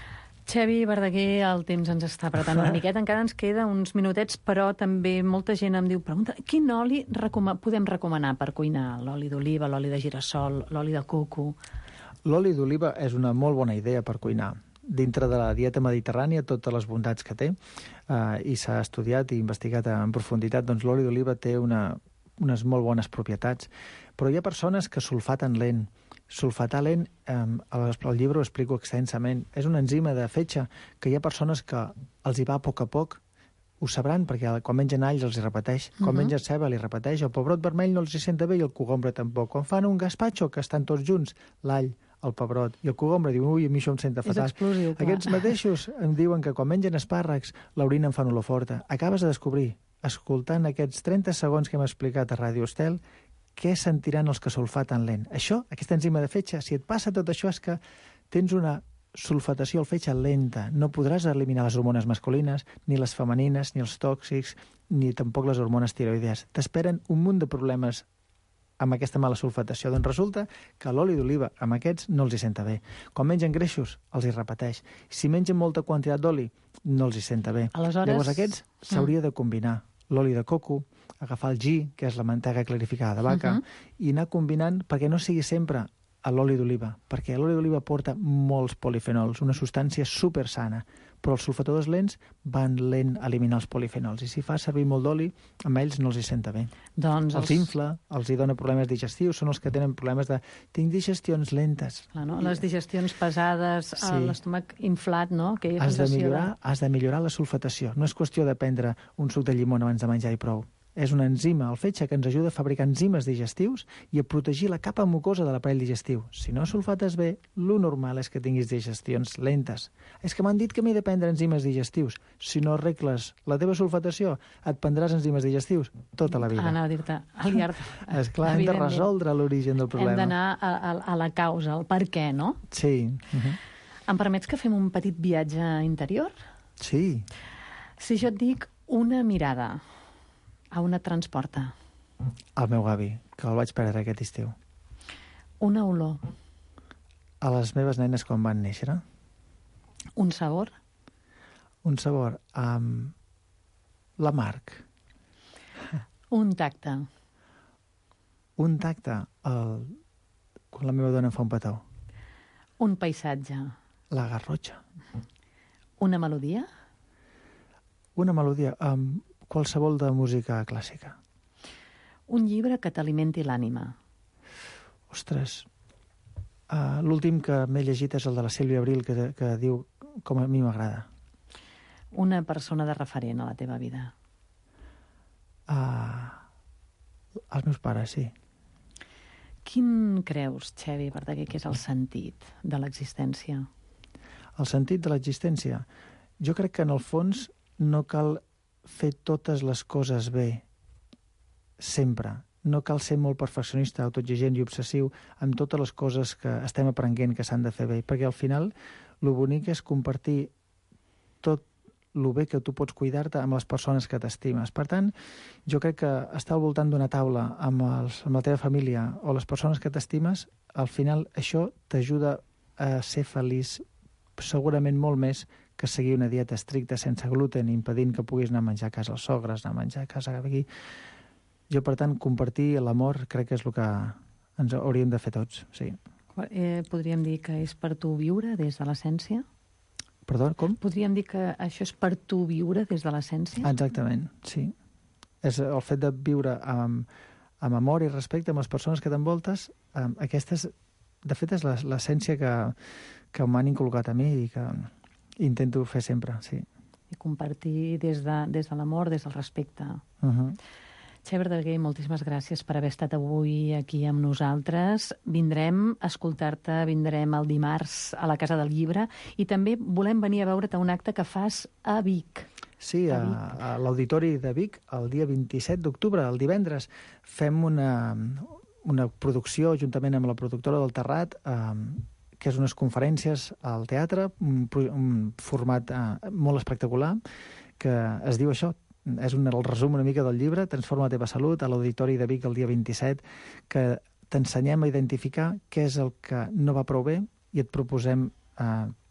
Xavi Verdaguer, el temps ens està apretant una miqueta, encara ens queda uns minutets, però també molta gent em diu, pregunta, quin oli podem recomanar per cuinar? L'oli d'oliva, l'oli de girassol, l'oli de coco? L'oli d'oliva és una molt bona idea per cuinar. Dintre de la dieta mediterrània, totes les bondats que té, i s'ha estudiat i investigat en profunditat, doncs l'oli d'oliva té unes molt bones propietats. Però hi ha persones que sulfaten lent. Sulfatar lent, al llibre ho explico extensament, és una enzima de fetge que hi ha persones que els hi va a poc, ho sabran, perquè quan mengen alls els hi repeteix, quan mengen ceba li repeteix, el pebrot vermell no els hi senta bé i el cogombre tampoc. Quan fan un gazpacho, que estan tots junts, l'all, el pebrot i el cogombre, diuen, ui, a mi això em senta fatal. És explosiu, clar. Aquests mateixos em diuen que quan mengen espàrrecs, l'orina en fan olor forta. Acabes de descobrir, escoltant aquests 30 segons que hem explicat a Ràdio Estel, què sentiran els que sulfaten lent. Això, aquesta enzima de fetge, si et passa tot això és que tens una sulfatació al fetge lenta. No podràs eliminar les hormones masculines, ni les femenines, ni els tòxics, ni tampoc les hormones tiroidees. T'esperen un munt de problemes amb aquesta mala sulfatació. Doncs resulta que l'oli d'oliva amb aquests no els hi senta bé. Quan mengen greixos, els hi repeteix. Si mengen molta quantitat d'oli, no els hi senta bé. Aleshores... Llavors aquests s'hauria de combinar l'oli de coco, agafar el ghee, que és la mantega clarificada de vaca, i anar combinant perquè no sigui sempre a l'oli d'oliva, perquè l'oli d'oliva porta molts polifenols, una substància super sana, però els sulfatadors lents van lent a eliminar els polifenols, i si fa servir molt d'oli, amb ells no els hi senta bé. Doncs els infla, els hi dona problemes digestius, són els que tenen problemes de... Tinc digestions lentes. Clar, no? Les digestions pesades, sí. L'estómac inflat, no? Que has de millorar la sulfatació. No és qüestió de prendre un suc de llimona abans de menjar i prou. És una enzima, el fetge, que ens ajuda a fabricar enzimes digestius i a protegir la capa mucosa de l'aparell digestiu. Si no sulfates bé, lo normal és que tinguis digestions lentes. És que m'han dit que m'he de prendre enzimes digestius. Si no arregles la teva sulfatació, et prendràs enzimes digestius tota la vida. Anava a dir-te, al llarg... Esclar, hem de resoldre l'origen del problema. Hem d'anar a la causa, al per què, no? Sí. Em permets que fem un petit viatge interior? Sí. Si jo et dic una mirada... A on et transporta? El meu avi, que el vaig perdre aquest estiu. Una olor? A les meves nenes quan van néixer. Un sabor? Un sabor l'amarg. Un tacte? Un tacte quan la meva dona em fa un petó. Un paisatge? La Garrotxa. Una melodia? Una melodia... qualsevol de música clàssica. Un llibre que t'alimenti l'ànima. Ostres, l'últim que m'he llegit és el de la Sílvia Abril, que diu com a mi m'agrada. Una persona de referent a la teva vida. Els meus pares, sí. Quin creus, Xavi Verdaguer, que és el sentit de l'existència? El sentit de l'existència? Jo crec que en el fons no cal fer totes les coses bé, sempre. No cal ser molt perfeccionista, autoexigent i obsessiu amb totes les coses que estem aprenent que s'han de fer bé, perquè al final el bonic és compartir tot el bé que tu pots cuidar-te amb les persones que t'estimes. Per tant, jo crec que estar al voltant d'una taula amb la teva família o les persones que t'estimes, al final això t'ajuda a ser feliç segurament molt més que seguir una dieta estricta sense gluten, impedint que puguis anar a menjar a casa els sogres, anar a menjar a casa aquí. Jo, per tant, compartir l'amor crec que és el que ens hauríem de fer tots, sí. Podríem dir que és per tu viure des de l'essència? Perdó, com? Podríem dir que això és per tu viure des de l'essència? Exactament, sí. És el fet de viure amb amor i respecte amb les persones que t'envoltes, aquesta és, de fet, és l'essència que m'han inculcat a mi i que intento fer sempre, sí. I compartir des de l'amor, des del respecte. Xavi Verdaguer, moltíssimes gràcies per haver estat avui aquí amb nosaltres. Vindrem a escoltar-te, vindrem el dimarts a la Casa del Llibre i també volem venir a veure't a un acte que fas a Vic. Sí, a l'Auditori de Vic, el dia 27 d'octubre, el divendres, fem una producció juntament amb la productora del Terrat, que és unes conferències al teatre, un format molt espectacular, que es diu això, és el resum una mica del llibre, Transforma la teva salut, a l'Auditori de Vic el dia 27, que t'ensenyem a identificar què és el que no va prou bé i et proposem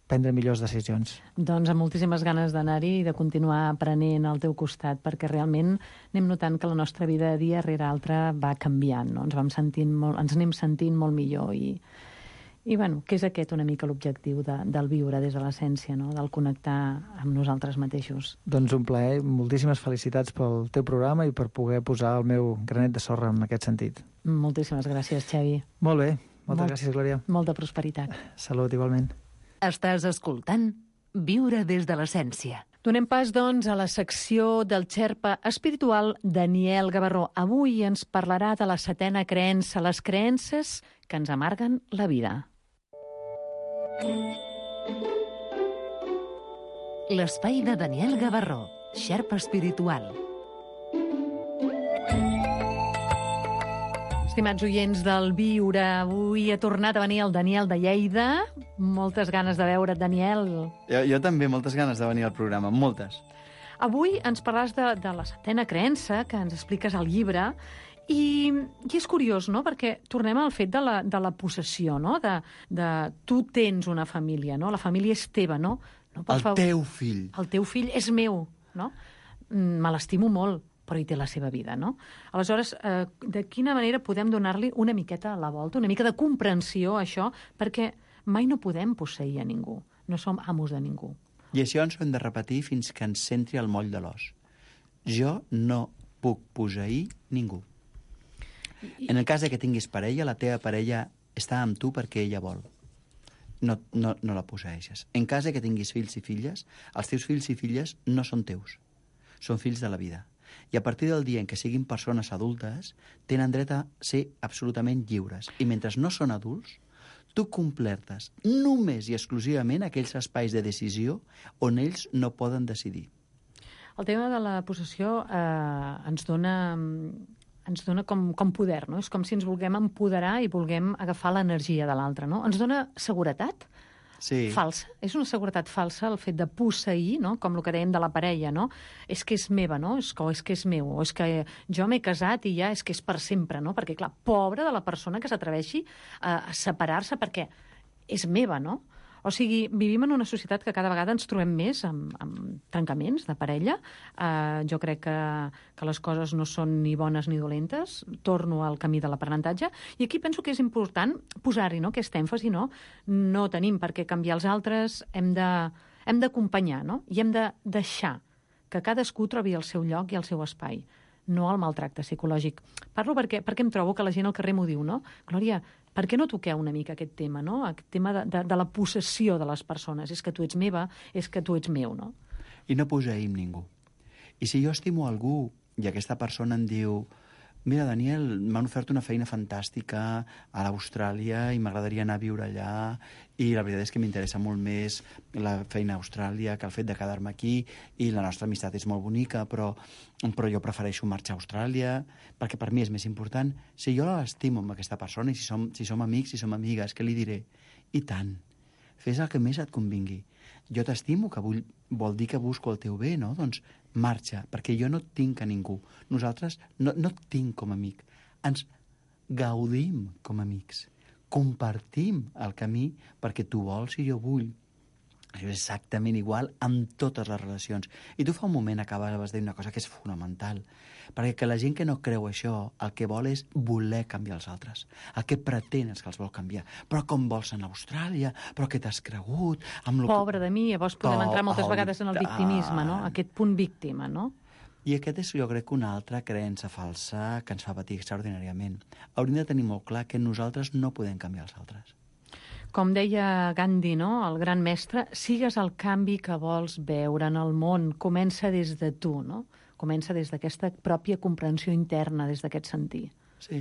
prendre millors decisions. Doncs amb moltíssimes ganes d'anar-hi i de continuar aprenent al teu costat, perquè realment anem notant que la nostra vida dia rere altra va canviant, no? Ens anem sentint molt millor i bueno, que és aquest una mica l'objectiu del viure des de l'essència, no? Del connectar amb nosaltres mateixos. Doncs un plaer, moltíssimes felicitats pel teu programa i per poder posar el meu granet de sorra en aquest sentit. Moltíssimes gràcies, Xavi. Molt bé, moltes gràcies, Glòria. Molta prosperitat. Salut, igualment. Estàs escoltant Viure des de l'essència. Donem pas, doncs, a la secció del xerpa espiritual Daniel Gavarró. Avui ens parlarà de la 7ª creença, les creences que ens amarguen la vida. L'espai de Daniel Gavarró, xerpa espiritual. Estimats oients del Viure, avui ha tornat a venir el Daniel de Lleida. Moltes ganes de veure't, Daniel. Jo també, moltes ganes de venir al programa, moltes. Avui ens parlaràs de la 7ª creença, que ens expliques al llibre, i és curiós, no?, perquè tornem al fet de la possessió, no?, de tu tens una família, no?, la família és teva, no? Teu fill. El teu fill és meu, no? Me l'estimo molt, però hi té la seva vida, no? Aleshores, de quina manera podem donar-li una miqueta a la volta, una mica de comprensió a això, perquè mai no podem posseir a ningú, no som amos de ningú. I això ens ho hem de repetir fins que ens centri el moll de l'os. Jo no puc posseir ningú. En el cas que tinguis parella, la teva parella està amb tu perquè ella vol. No la posseeixes. En cas que tinguis fills i filles, els teus fills i filles no són teus, són fills de la vida. I a partir del dia en què siguin persones adultes, tenen dret a ser absolutament lliures. I mentre no són adults, tu completes només i exclusivament aquells espais de decisió on ells no poden decidir. El tema de la possessió ens dona com poder, no? És com si ens vulguem empoderar i vulguem agafar l'energia de l'altre, no? Ens dona seguretat? Sí. Falsa. És una seguretat falsa el fet de posseir, no? Com el que dèiem de la parella, no? És que és meva, no? És que és meu. O és que jo m'he casat i ja és que és per sempre, no? Perquè, clar, pobra de la persona que s'atreveixi a separar-se perquè és meva, no? O sigui, vivim en una societat que cada vegada ens trobem més amb trencaments de parella. Jo crec que les coses no són ni bones ni dolentes. Torno al camí de l'aprenentatge. I aquí penso que és important posar-hi, no?, aquest èmfasi, no? No tenim per què canviar els altres, hem d'acompanyar, no? I hem de deixar que cadascú trobi el seu lloc i el seu espai, no el maltracte psicològic. Parlo perquè em trobo que la gent al carrer m'ho diu, no? Glòria, per què no toqueu una mica aquest tema, no? Aquest tema de la possessió de les persones. És que tu ets meva, és que tu ets meu, no? I no posseïm ningú. I si jo estimo algú i aquesta persona em diu mira, Daniel, m'han ofert una feina fantàstica a l'Austràlia i m'agradaria anar a viure allà i la veritat és que m'interessa molt més la feina a Austràlia que el fet de quedar-me aquí i la nostra amistat és molt bonica, però jo prefereixo marxar a Austràlia perquè per mi és més important. Si jo l'estimo amb aquesta persona i si som amics, si som amigues, què li diré? I tant, fes el que més et convingui. Jo t'estimo, que vol dir que busco el teu bé, no? Doncs marxa, perquè jo no et tinc a ningú. Nosaltres no et tinc com a amic. Ens gaudim com a amics. Compartim el camí perquè tu vols i jo vull. Això és exactament igual amb totes les relacions. I tu fa un moment acabaves de dir una cosa que és fonamental, perquè la gent que no creu això, el que vol és voler canviar els altres. El que pretén és que els vol canviar. Però com vols anar a Austràlia? Però què t'has cregut? Pobre de mi, llavors podem entrar moltes vegades en el victimisme, no? Aquest punt víctima, no? I aquest és, jo crec, una altra creença falsa que ens fa patir extraordinàriament. Hauríem de tenir molt clar que nosaltres no podem canviar els altres. Com deia Gandhi, no?, el gran mestre, sigues el canvi que vols veure en el món. Comença des de tu, no? Comença des d'aquesta pròpia comprensió interna, des d'aquest sentir. Sí.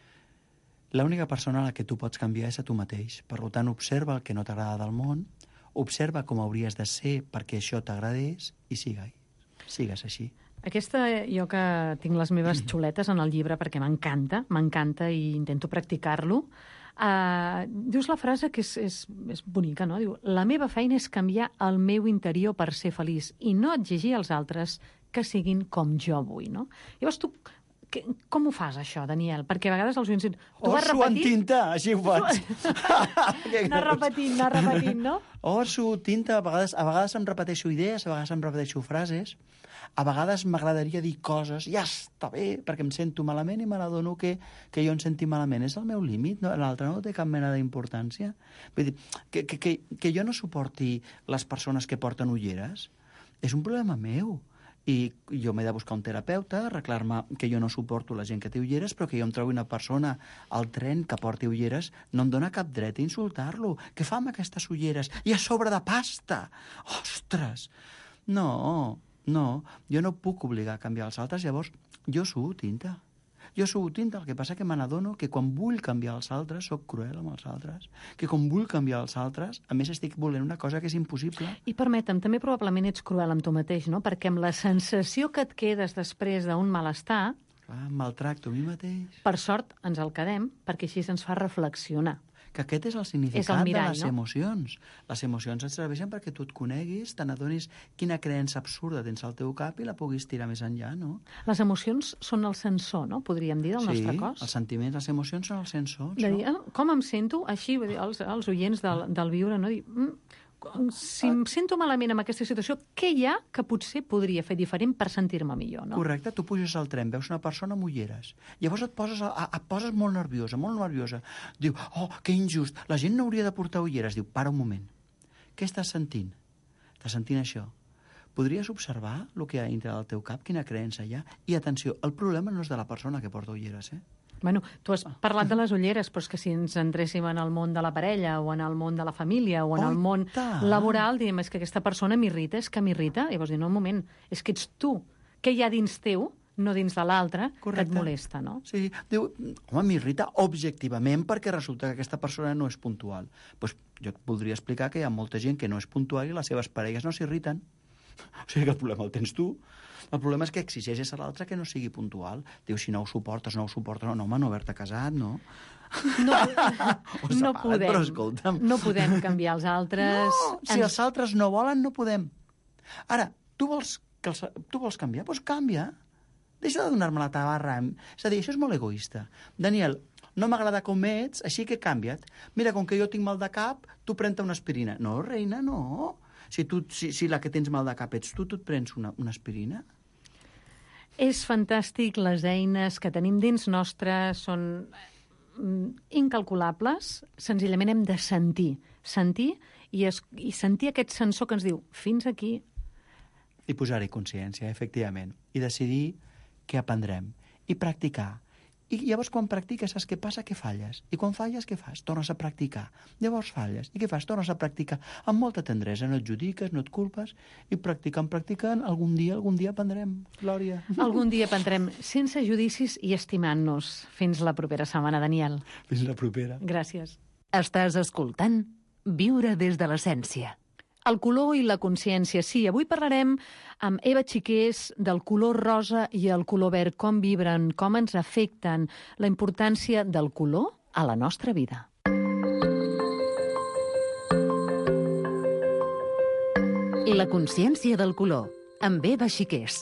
L'única persona a la que tu pots canviar és a tu mateix. Per tant, observa el que no t'agrada del món, observa com hauries de ser perquè això t'agradés i sigues així. Aquesta, jo que tinc les meves xuletes en el llibre perquè m'encanta i intento practicar-lo, dius la frase que és bonica, no? Diu, la meva feina és canviar el meu interior per ser feliç i no exigir als altres que siguin com jo vull, no? Llavors tu Com ho fas, això, Daniel? Perquè a vegades els oients diuen... Oso en tinta, així ho faig. Anar repetint, no? Oso, tinta, a vegades em repeteixo idees, a vegades em repeteixo frases, a vegades m'agradaria dir coses, ja està bé, perquè em sento malament i me n'adono que jo em senti malament. És el meu límit, no? L'altre no té cap mena d'importància. Vull dir, que jo no suporti les persones que porten ulleres és un problema meu. I jo m'he de buscar un terapeuta, arreglar-me que jo no suporto la gent que té ulleres, però que jo em trobi una persona al tren que porti ulleres, no em dóna cap dret a insultar-lo. Què fa amb aquestes ulleres? I a sobre de pasta! Ostres! No, jo no puc obligar a canviar els altres, llavors jo suo tinta. Jo suo tinta, el que passa que me n'adono que quan vull canviar els altres soc cruel amb els altres, que quan vull canviar els altres, a més estic volent una cosa que és impossible. I permetem, també probablement ets cruel amb tu mateix, no? Perquè amb la sensació que et quedes després d'un malestar... Clar, maltracto a mi mateix. Per sort ens el quedem, perquè així ens fa reflexionar. Que aquest és el significat de les emocions. Les emocions et serveixen perquè tu et coneguis, te n'adonis quina creença absurda tens al teu cap i la puguis tirar més enllà, no? Les emocions són el sensor, no? Podríem dir, del nostre cos. Sí, els sentiments, les emocions són els sensors. De dir, com em sento? Així, els oients del viure, no? Dir, si em sento malament en aquesta situació, què hi ha que potser podria fer diferent per sentir-me millor, no? Correcte, tu puges al tren, veus una persona amb ulleres, llavors et poses molt nerviosa. Diu, oh, que injust, la gent no hauria de portar ulleres. Diu, para un moment, què estàs sentint? Estàs sentint això? Podries observar el que hi ha dintre del teu cap, quina creença hi ha? I atenció, el problema no és de la persona que porta ulleres, Bueno, tu has parlat de les ulleres, però és que si ens entréssim en el món de la parella, o en el món de la família, o en el món laboral, diríem, és que aquesta persona m'irrita, és que m'irrita. Llavors, no, un moment, és que ets tu, que hi ha dins teu, no dins de l'altre, que et molesta, no? Sí, diu, home, m'irrita objectivament perquè resulta que aquesta persona no és puntual. Doncs jo et voldria explicar que hi ha molta gent que no és puntual i les seves parelles no s'irriten. O sigui que el problema el tens tu. El problema és que exigeixes a l'altre que no sigui puntual. Diu, si no ho suportes, no, home, no haver-te casat, no? No podem. Però escolta'm. No podem canviar els altres. No, si els altres no volen, no podem. Ara, tu vols canviar? Doncs canvia. Deixa de donar-me la tabarra. És a dir, això és molt egoista. Daniel, no m'agrada com ets, així que canvia't. Mira, com que jo tinc mal de cap, tu pren-te una aspirina. No, reina, no. Si la que tens mal de cap ets tu et prens una aspirina? És fantàstic, les eines que tenim dins nostre són incalculables, senzillament hem de sentir i sentir aquest sensor que ens diu fins aquí. I posar-hi consciència, efectivament, i decidir què aprendrem, i practicar. I llavors, quan practiques, saps què passa? Que falles. I quan falles, què fas? Tornes a practicar. Llavors falles. I què fas? Tornes a practicar. Amb molta tendresa. No et judiques, no et culpes. I practicant, algun dia aprendrem, Glòria. Algun dia aprendrem, sense judicis i estimant-nos. Fins la propera setmana, Daniel. Fins la propera. Gràcies. Estàs escoltant Viure des de l'essència. El color i la consciència. Sí, avui parlarem amb Eva Xiqués del color rosa i el color verd, com vibren, com ens afecten, la importància del color a la nostra vida. La consciència del color, amb Eva Xiqués.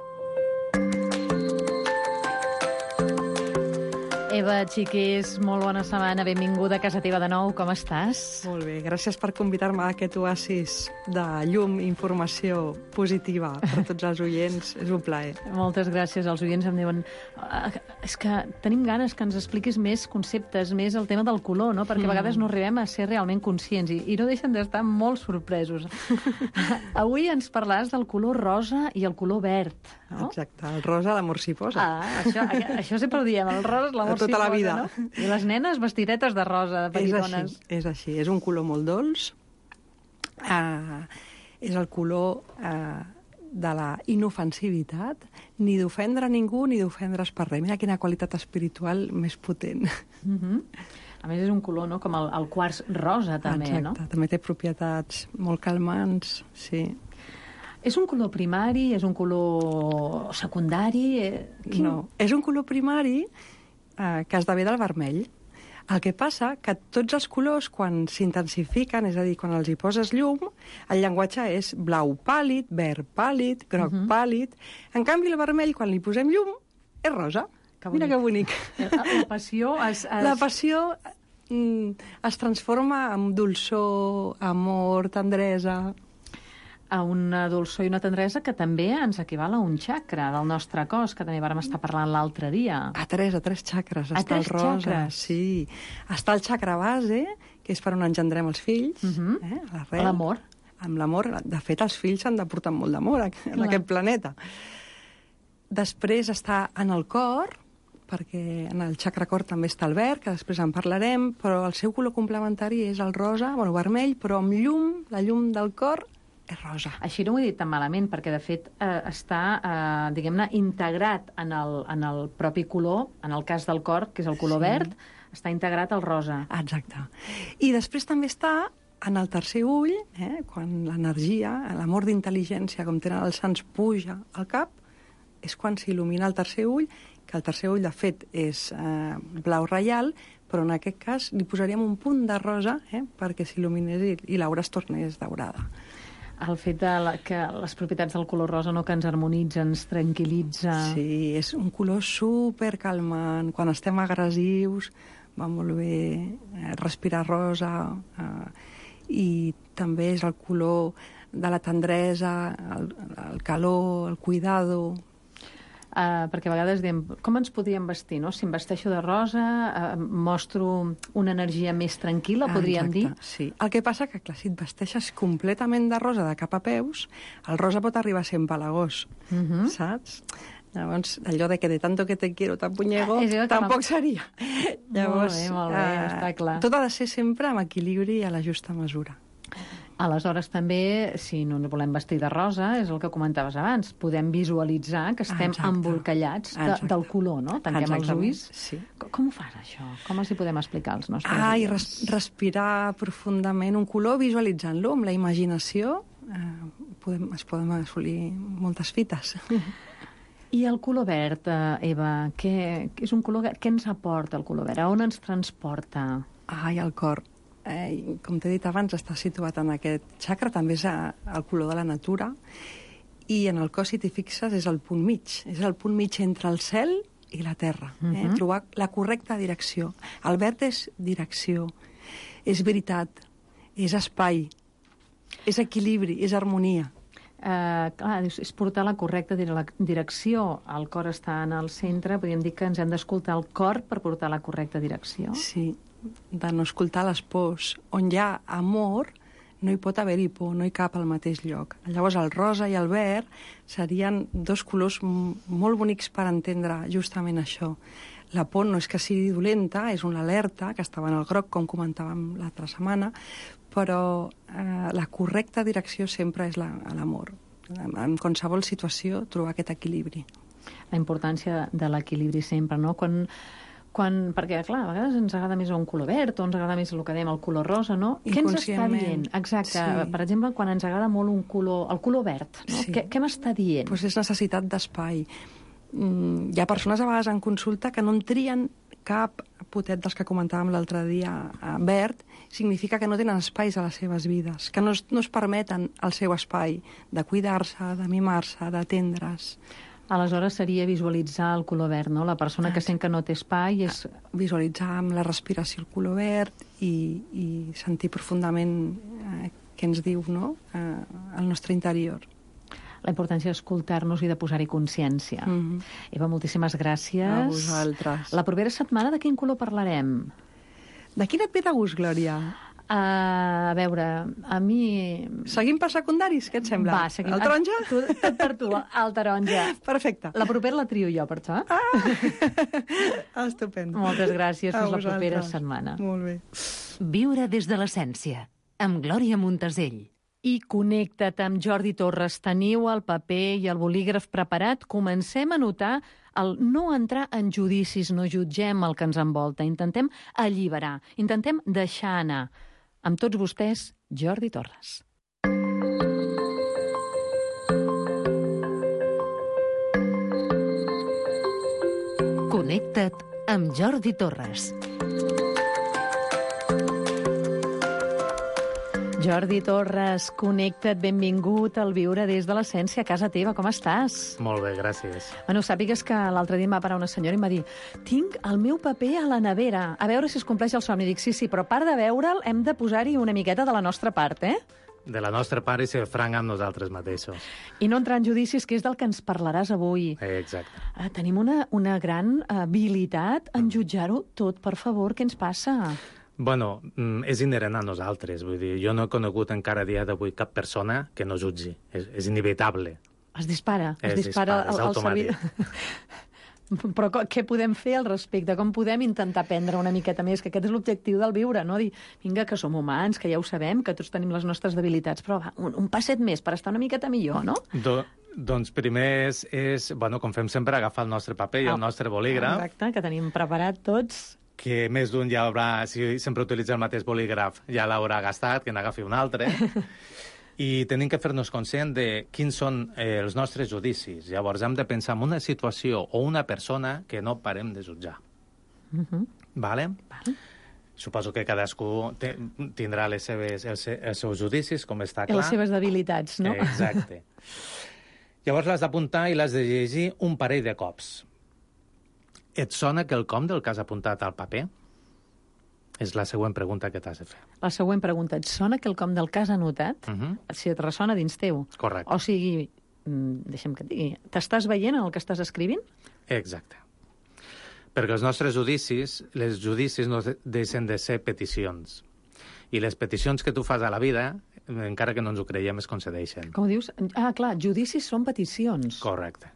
Eva Xiqués, molt bona setmana, benvinguda a casa teva de nou, com estàs? Molt bé, gràcies per convidar-me a aquest oasis de llum i informació positiva per tots els oients, és un plaer. Moltes gràcies, els oients em diuen és que tenim ganes que ens expliquis més conceptes, més el tema del color, no? Perquè a vegades no arribem a ser realment conscients i no deixen d'estar molt sorpresos. Avui ens parlaràs del color rosa i el color verd, no? Exacte, el rosa, l'amor s'hi posa. Això sempre ho diem, el rosa és l'amor s'hi posa. Tota la vida. No? I les nenes vestidetes de rosa, de petitones. És així, és un color molt dolç. És el color de la inofensivitat, ni d'ofendre ningú ni d'ofendre's per res. Mira quina qualitat espiritual més potent. A més, és un color, no?, com el quars rosa, també, exacte, no? Exacte, també té propietats molt calmants, sí. És un color primari? És un color secundari? No, és un color primari que esdevé del vermell. El que passa que tots els colors, quan s'intensifiquen, és a dir, quan els hi poses llum, el llenguatge és blau pàl·lid, verd pàl·lid, groc pàl·lid. En canvi, el vermell, quan li posem llum, és rosa. Mira que bonic. La passió La passió es transforma en dolçor, amor, tendresa. A una dolçor i una tendresa que també ens equival a un xacra del nostre cos, que també vam estar parlant l'altre dia. A tres xacres. Està el rosa. Xacres. Sí. Està el xacra base, que és per on engendrem els fills. L'amor. Amb l'amor. De fet, els fills s'han de portar molt d'amor en aquest planeta. Després està en el cor, perquè en el xacra cor també està el verd, que després en parlarem, però el seu color complementari és el rosa, vermell, però amb llum, la llum del cor és rosa. Així no ho he dit tan malament, perquè de fet està, diguem-ne, integrat en el propi color, en el cas del cor, que és el color verd, està integrat al rosa. Exacte. I després també està en el tercer ull, quan l'energia, l'amor d'intel·ligència, com tenen els sants, puja al cap, és quan s'il·lumina el tercer ull, que el tercer ull, de fet, és blau reial, però en aquest cas li posaríem un punt de rosa perquè s'il·luminés i l'aura es tornés daurada. El fet que les propietats del color rosa que ens harmonitza, ens tranquil·litza... Sí, és un color supercalmant. Quan estem agressius va molt bé respirar rosa i també és el color de la tendresa, el calor, el cuidado... perquè a vegades diem, com ens podríem vestir, no? Si em vesteixo de rosa, mostro una energia més tranquil·la, podríem dir? Sí. El que passa que, clar, si et vesteixes completament de rosa de cap a peus, el rosa pot arribar a ser empalagós, saps? Llavors, allò de que de tanto que te quiero te puñego, tampoc seria. Llavors, molt bé, està clar. Tot ha de ser sempre amb equilibri i a la justa mesura. Aleshores, també, si no ens volem vestir de rosa, és el que comentaves abans, podem visualitzar que estem embolcallats del color, no? Tanquem els ulls. Sí. Com ho fas, això? Com els hi podem explicar als nostres oients? Respirar profundament un color, visualitzant-lo amb la imaginació, es poden assolir moltes fites. I el color verd, Eva, què és un color verd? Què ens aporta el color verd? A on ens transporta? El cor. Com t'he dit abans, està situat en aquest xacra, també és el color de la natura, i en el cos, si t'hi fixes, és el punt mig. És el punt mig entre el cel i la terra. Trobar la correcta direcció. El verd és direcció, és veritat, és espai, és equilibri, és harmonia. És portar la correcta direcció. El cor està en el centre, podríem dir que ens hem d'escoltar el cor per portar la correcta direcció. Sí, de no escoltar les pors. On hi ha amor, no hi pot haver-hi por, no hi cap al mateix lloc. Llavors el rosa i el verd serien dos colors molt bonics per entendre justament això. La por no és que sigui dolenta, és una alerta, que estava en el groc, com comentàvem l'altra setmana, però la correcta direcció sempre és l'amor. En qualsevol situació, trobar aquest equilibri. La importància de l'equilibri sempre, no? Perquè, clar, a vegades ens agrada més un color verd o ens agrada més el que dèiem, el color rosa, no? Què ens està dient? Exacte. Sí. Per exemple, quan ens agrada molt el color verd, no? Sí. Què m'està dient? Pues és necessitat d'espai. Hi ha persones a vegades en consulta que no en trien cap potet dels que comentàvem l'altre dia verd, significa que no tenen espais a les seves vides, que no es permeten el seu espai de cuidar-se, de mimar-se, d'atendre's. Aleshores seria visualitzar el color verd, no? La persona que sent que no té espai és... Visualitzar amb la respiració el color verd i sentir profundament què ens diu, no? El nostre interior. La importància d'escoltar-nos i de posar-hi consciència. Eva, moltíssimes gràcies. A vosaltres. La propera setmana de quin color parlarem? De quin et ve de gust, Glòria? A veure, a mi... Seguim per secundaris, què et sembla? Va, seguim. El taronja? Tot per tu, el taronja. Perfecte. La propera la trio jo, per això. Estupendo. Moltes gràcies, fins la propera setmana. Molt bé. Viure des de l'essència, amb Glòria Montesell. I connecta't amb Jordi Torres. Teniu el paper i el bolígraf preparat? Comencem a notar el no entrar en judicis, no jutgem el que ens envolta. Intentem alliberar, intentem deixar anar. Amb tots vostès, Jordi Torres. Connecta't amb Jordi Torres. Jordi Torres, connecta't, benvingut al Viure des de l'Essència a casa teva. Com estàs? Molt bé, gràcies. Bueno, sàpigues que l'altre dia em va parar una senyora i em va dir: tinc el meu paper a la nevera, a veure si es compleix el somni. Dic, sí, però a part de veure'l hem de posar-hi una miqueta de la nostra part, eh? De la nostra part i ser franc amb nosaltres mateixos. I no entrar en judicis, que és del que ens parlaràs avui. Exacte. Tenim una gran habilitat en jutjar-ho tot, per favor. Què ens passa? Bueno, és inherent a nosaltres. Vull dir, jo no he conegut encara a dia d'avui cap persona que no jutgi. És inevitable. Es dispara. És automàtic. Però què podem fer al respecte? Com podem intentar aprendre una miqueta més? Que aquest és l'objectiu del viure, no? Dir, vinga, que som humans, que ja ho sabem, que tots tenim les nostres debilitats, però va, un passet més per estar una miqueta millor, no? Doncs primer és, bueno, com fem sempre, agafar el nostre paper i el nostre bolígraf. Exacte, que tenim preparat tots. Que més d'un ja haurà, si sempre utilitza el mateix bolígraf, ja l'haurà gastat, que n'agafi un altre. I tenim que fer-nos conscient de quins són els nostres judicis. Llavors hem de pensar en una situació o una persona que no parem de jutjar. Vale? Suposo que cadascú tindrà els seus judicis, com està clar. Les seves debilitats, no? Exacte. Llavors l'has d'apuntar i l'has de llegir un parell de cops. Et sona quelcom del que has apuntat al paper? És la següent pregunta que t'has de fer. La següent pregunta. Et sona quelcom del que has anotat? Si et ressona dins teu? Correcte. O sigui, deixa'm que et digui, t'estàs veient en el que estàs escrivint? Exacte. Perquè els nostres judicis no deixen de ser peticions. I les peticions que tu fas a la vida, encara que no ens ho creiem, es concedeixen. Com dius? Ah, clar, judicis són peticions. Correcte.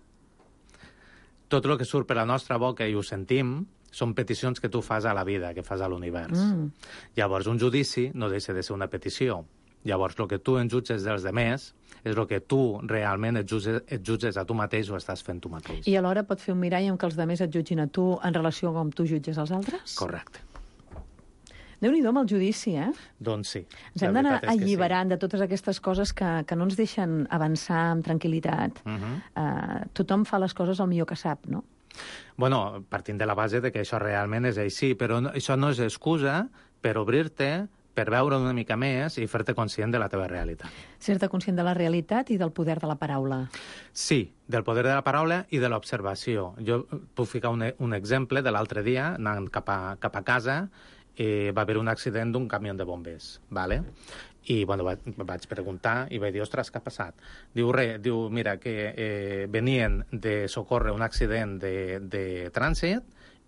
Tot el que surt per la nostra boca i ho sentim són peticions que tu fas a la vida, que fas a l'univers. Llavors, un judici no deixa de ser una petició. Llavors, el que tu en jutges dels demés és el que tu realment et jutges a tu mateix o estàs fent tu mateix. I alhora pot fer un mirall en què els demés et jutgin a tu en relació com tu jutges els altres? Correcte. Déu-n'hi-do amb el judici, eh? Doncs sí. Ens hem d'anar alliberant de totes aquestes coses que no ens deixen avançar amb tranquil·litat. Tothom fa les coses el millor que sap, no? Bueno, partint de la base de que això realment és així, però això no és excusa per obrir-te, per veure una mica més i fer-te conscient de la teva realitat. Ser-te conscient de la realitat i del poder de la paraula. Sí, del poder de la paraula i de l'observació. Jo puc ficar un exemple de l'altre dia, anant cap a casa, va haver un accident d'un camió de bombers, ¿vale? I bueno, vaig preguntar i vaig dir, ostres, què ha passat? Diu, mira, que venien de socórrer un accident de trànsit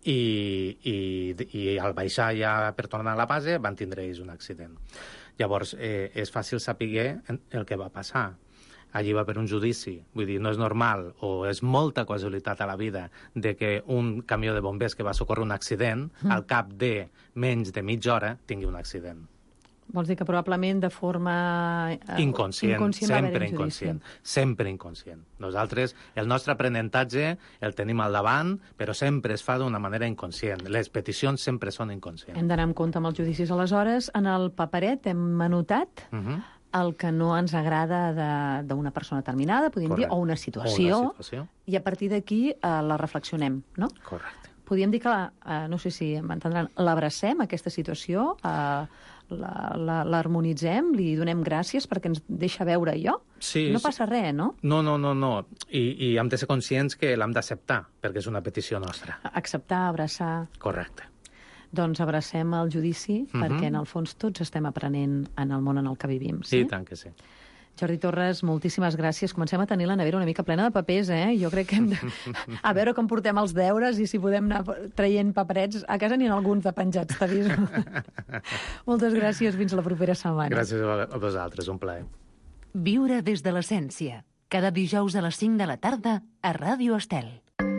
i al baixar ja per tornar a la base van tindre ells un accident. Llavors, és fàcil saber el que va passar. Allí va haver un judici. Vull dir, no és normal o és molta casualitat a la vida de que un camió de bombers que va socórrer un accident al cap de menys de mitja hora tingui un accident. Vols dir que probablement de forma inconscient, sempre inconscient. Nosaltres, el nostre aprenentatge el tenim al davant, però sempre es fa d'una manera inconscient. Les peticions sempre són inconscients. Hem d'anar amb compte amb els judicis. Aleshores, en el paperet hem anotat el que no ens agrada d'una persona determinada, podríem dir, o una situació, i a partir d'aquí la reflexionem, no? Correcte. Podríem dir que, no sé si m'entendran, l'abracem, aquesta situació, l'harmonitzem, li donem gràcies perquè ens deixa veure allò? Sí, no passa res, no? No. I hem de ser conscients que l'hem d'acceptar, perquè és una petició nostra. Acceptar, abraçar... Correcte. Doncs abracem el judici, perquè en el fons tots estem aprenent en el món en el que vivim. Sí, tant que sí. Jordi Torres, moltíssimes gràcies. Comencem a tenir la nevera una mica plena de papers, eh? Jo crec que hem de... A veure com portem els deures i si podem anar traient paperets. A casa n'hi ha alguns de penjats, t'aviso. Moltes gràcies, fins la propera setmana. Gràcies a vosaltres, un plaer. Viure des de l'essència. Cada dijous a les 5 de la tarda a Ràdio Estel.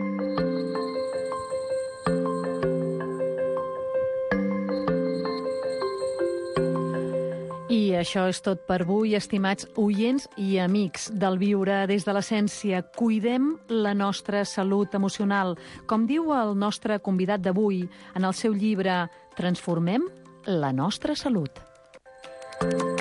I això és tot per avui, estimats oients i amics del Viure des de l'Essència. Cuidem la nostra salut emocional. Com diu el nostre convidat d'avui en el seu llibre Transformem la nostra salut.